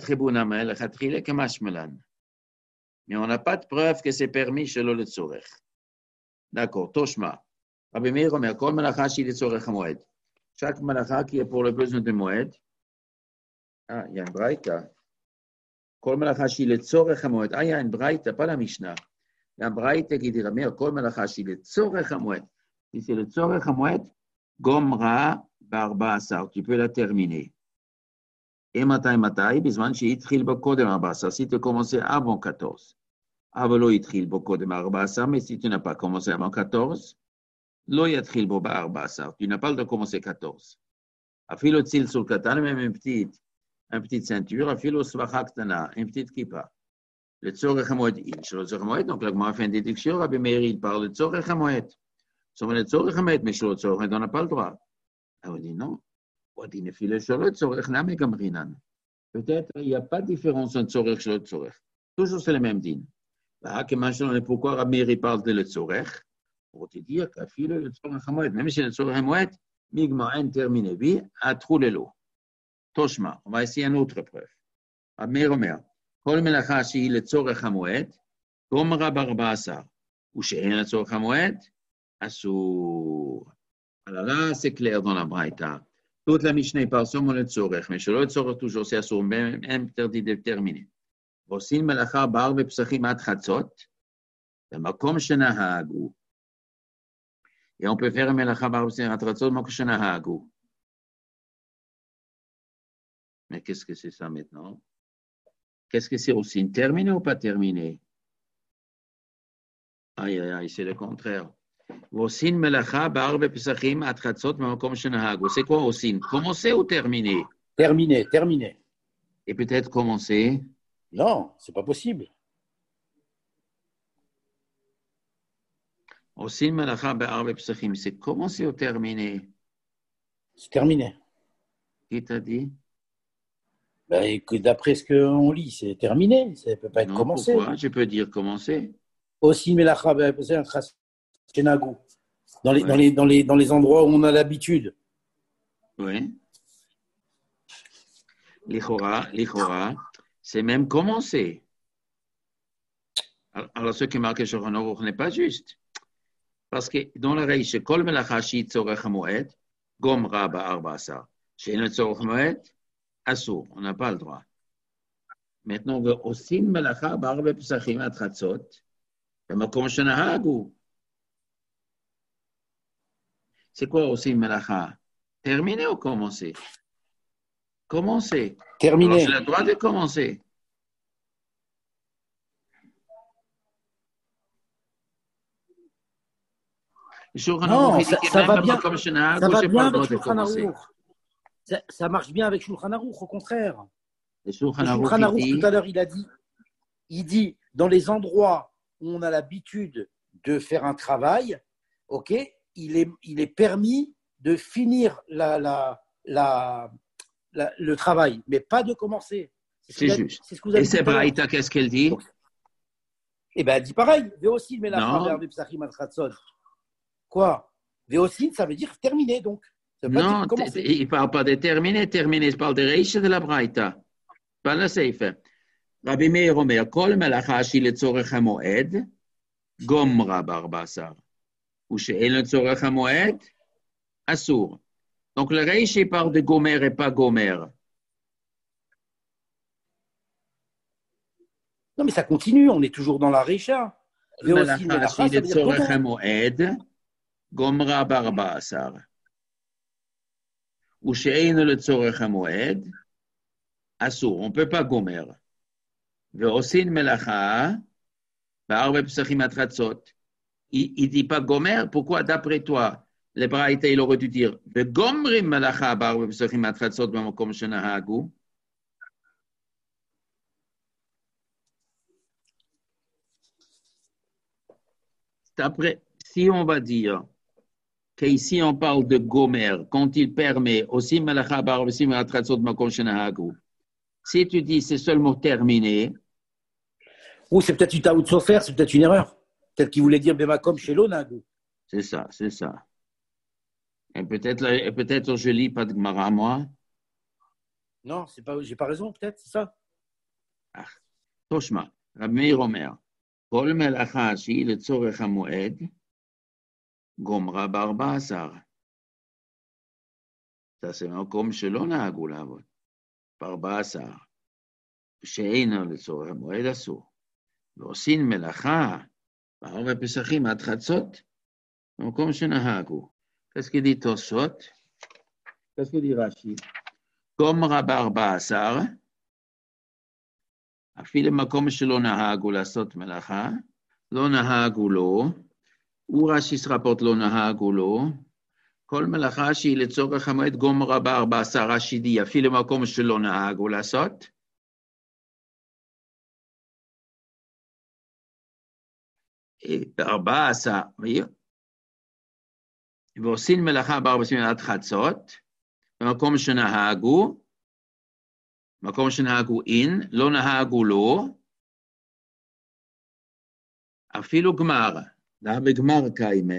on n'a pas de preuve que c'est permis chez le tzorech. D'accord, Toshma. Rabbi Meir Omer, kol malacha shi letzorech hamoed. Chaque malacha qui est pour le besoin de moed. Ah, il y a une braïta. Kol malacha shi letzorech hamoed. Ah, il y a une braïta, pas la Mishnah. La braïta qui dit, Rabbi Meir, kol malacha shi letzorech hamoed. Si c'est le tzorech hamoed, gomra barba asar. Tu peux la terminer. Et matai matai, bisman shi itril bakodem arba asar. Si tu commences avant quatorze. Avalo itril bakodem arba asar, mais si tu n'as pas commencé avant quatorze, lo yatril bo arba asar. Tu n'as pas le droit de commencer quatorze. Afilo tzil sur katan, même une petite, une petite ceinture. Afilo svacha ktana, une petite kippa. Le tzorech hamoed inch. Le tzorech hamoed, donc la Gemara fait une déduction. Rabbi Meir, il parle de tzorech hamoed. Sauf le tzorech hamoed, mais le tzorech, on n'a pas le droit. On dit non. On dit nefile sholo tzorech name gamrinan. Peut-être il n'y a pas de différence entre tzorech et le tzorech. Toujours c'est le même din. Pourquoi Rabbi Meir parle de le tzorech? Pour te dire qu'afile le tzorech hamoed, même si le tzorech hamoed, migma'en terminé, oui, à trou le lot. Toshma, on va essayer une autre preuve. Rabbi Meir Omer, kol melacha shi le tzorech hamoed, gomra barba asar, ou she'en le tzorech hamoed, asur. Alors là, c'est clair dans la braïta. Toute la Mishnah parle seulement le tzorech, mais chez le tzorech toujours c'est asur, même interdit de terminer. Vosin melacha bar bepsachim ad chatzot, b'makom shenahagu. Et on peut faire melacha bar bepsachim ad chatzot, b'makom shenahagu. Mais qu'est-ce que c'est ça maintenant? Qu'est-ce que c'est aussi? Terminé ou pas terminé? Aïe, aïe, aïe, c'est le contraire. Vosin melacha bar bepsachim ad chatzot, b'makom shenahagu. C'est quoi vosin? Commencer ou terminer? Terminé, terminé. Et peut-être commencer? Non, c'est pas possible. Osin melacha be'arbe psachim, c'est commencer ou terminer? C'est terminé. Qui t'a dit? Ben, que d'après ce qu'on lit, c'est terminé. Ça ne peut pas être Non, commencé. Pourquoi? Je peux dire commencer. Aussi, melacha be'arbe chenagou. Dans les, Ouais. dans les, dans les, dans les endroits où on a l'habitude. Oui. L'Ichora, l'Ichora, c'est même commencer. Alors, alors ce qui est marqué sur un oruch n'est pas juste. Parce que dans la Reish, Kol melacha shi tzorech hamoed, gomra ba'arba asar. She'en tzorech hamoed, asur. On n'a pas le droit. Maintenant, osin melacha ba'arbe psachim ad chatzot, b'makom shenahagu. C'est quoi osin melacha? Terminer ou commencer? Commencer. Terminé. Alors, j'ai le droit de commencer. Non, ça, ça va bien, comme ça va bien avec Shulchan Aruch. Ça, ça marche bien avec Shulchan Aruch, au contraire. Le Le Shulchan Aruch, tout à l'heure, il a dit, il dit, dans les endroits où on a l'habitude de faire un travail, ok, il est, il est permis de finir la, la, la, la, le travail, mais pas de commencer. C'est ce juste. C'est ce que vous avez Et c'est Braïta, qu'est-ce qu'elle dit? Eh bien, elle dit pareil. Véosin, mais la Non. femme psachim ad chatzot. Quoi? Véosin, ça veut dire terminer, donc. Ça veut pas Non, dire commencer. il ne parle pas de terminer, terminer, il parle de Reish de la Braïta. Pas la Seifa. Rabbi Meir Omer, Kol melacha shi letzorech hamoed, gomra barba asar. Ou she'en letzorech hamoed, asur. Donc le Reish, il parle de gomer et pas gomer. Non, mais ça continue. On est toujours dans la Recha. Véosin, mais la melacha femme, shi ça veut dire letzorech gomer. hamoed, gomra barba asar. Ou she'en letzorech hamoed, asur. On ne peut pas gomer. Ve'osin melacha, ba'arbe psachim ad chatzot. Il ne dit pas gomer. Pourquoi, d'après toi, le Braïta, il aurait dû dire ve'gomrim melacha ba'arbe psachim ad chatzot b'makom shenahagu. Après, si on va dire qu'ici on parle de gomer, quand il permet aussi melacha bar aussi melachatzot makom shenahagu. Si tu dis c'est seulement terminé. Ou c'est peut-être une taout sofer, c'est peut-être une erreur. Peut-être qu'il voulait dire bemakom shelo nagu. C'est ça, c'est ça. Et peut-être, et peut-être je lis pas de Gemara, moi. Non, c'est pas, j'ai pas raison, peut-être, c'est ça. Ah, Toshma, Rabbi Meir Omer, Kol melacha shehi letzorech hamoed, gomra בארבע עשר. תעשה מקום שלא נהגו לעבוד, בארבע עשר, שאינו לצורך המועד אסור. ועושים מלאכה בארבע פסחים עד חצות, במקום שנהגו. Qu'est-ce qu'il dit Tosot? Qu'est-ce qu'il dit Rashi? גומרה בארבע עשר, אפילו מקום שלא נהגו לעשות מלאכה, לא נהגו לו, הוא רש"י סרפות לא נהגו לו, כל מלאכה שהיא לצורך המועד גומרה בארבע עשר רש"י די, אפילו מקום שלא נהגו לעשות. בארבע עשר, ועושים מלאכה בארבע עשרים עד חצות, במקום שנהגו, מקום שנהגו אין, לא נהגו לו, אפילו גמר, là, בגמר קיימה.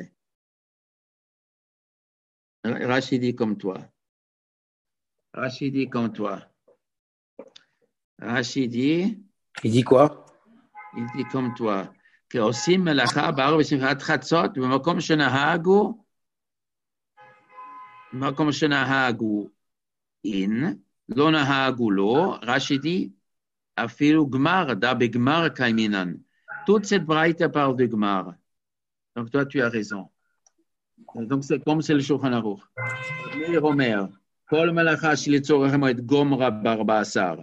Rachid dit comme toi. Rachid dit comme toi. Rachid dit... Il dit quoi? Il dit comme toi. שעושים מלאכה בארבע ושמחת חצות, במקום שנהגו, במקום שנהגו אין, לא נהגו לו, רש"י dit, אפילו גמר, דה בגמר קיימינן. Toute cette braïta parle de gmar. Donc toi, tu as raison. Donc c'est comme c'est le Shulchan Aruch. Meir Omer, כל מלאכה שלצורך המועד גומרה בארבע עשר.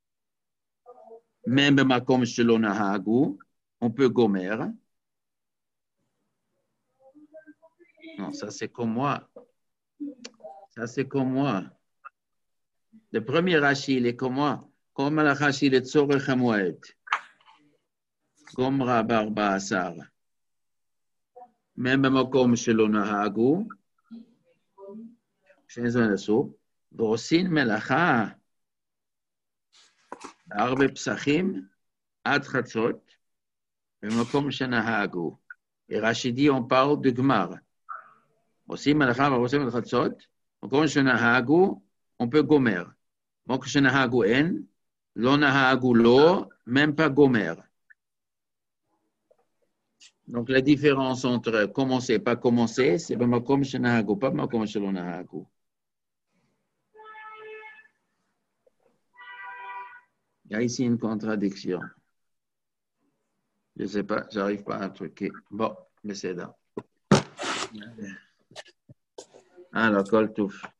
Même במקום שלא נהגו, on peut gomer. Non, ça c'est comme moi. Ça c'est comme moi. Le premier Rashi, il est comme moi. כל מלאכה שלצורך המועד. גומרה בארבע עשר. même במקום שלא נהגו, שני זמן עשו, ועושים מלאכה בארבע פסחים עד חצות, במקום שנהגו. רש"י dit, on parle de גמר. עושים מלאכה ועושים עד חצות, במקום שנהגו, on peut גומר. במקום שנהגו אין, לא נהגו לא, même pas גומר. Donc, la différence entre commencer et pas commencer, c'est pas makom shenahagu, pas makom shelo nahagu. Il y a ici une contradiction. Je ne sais pas, j'arrive pas à truquer. Bon, mais c'est là. Alors, kol touf.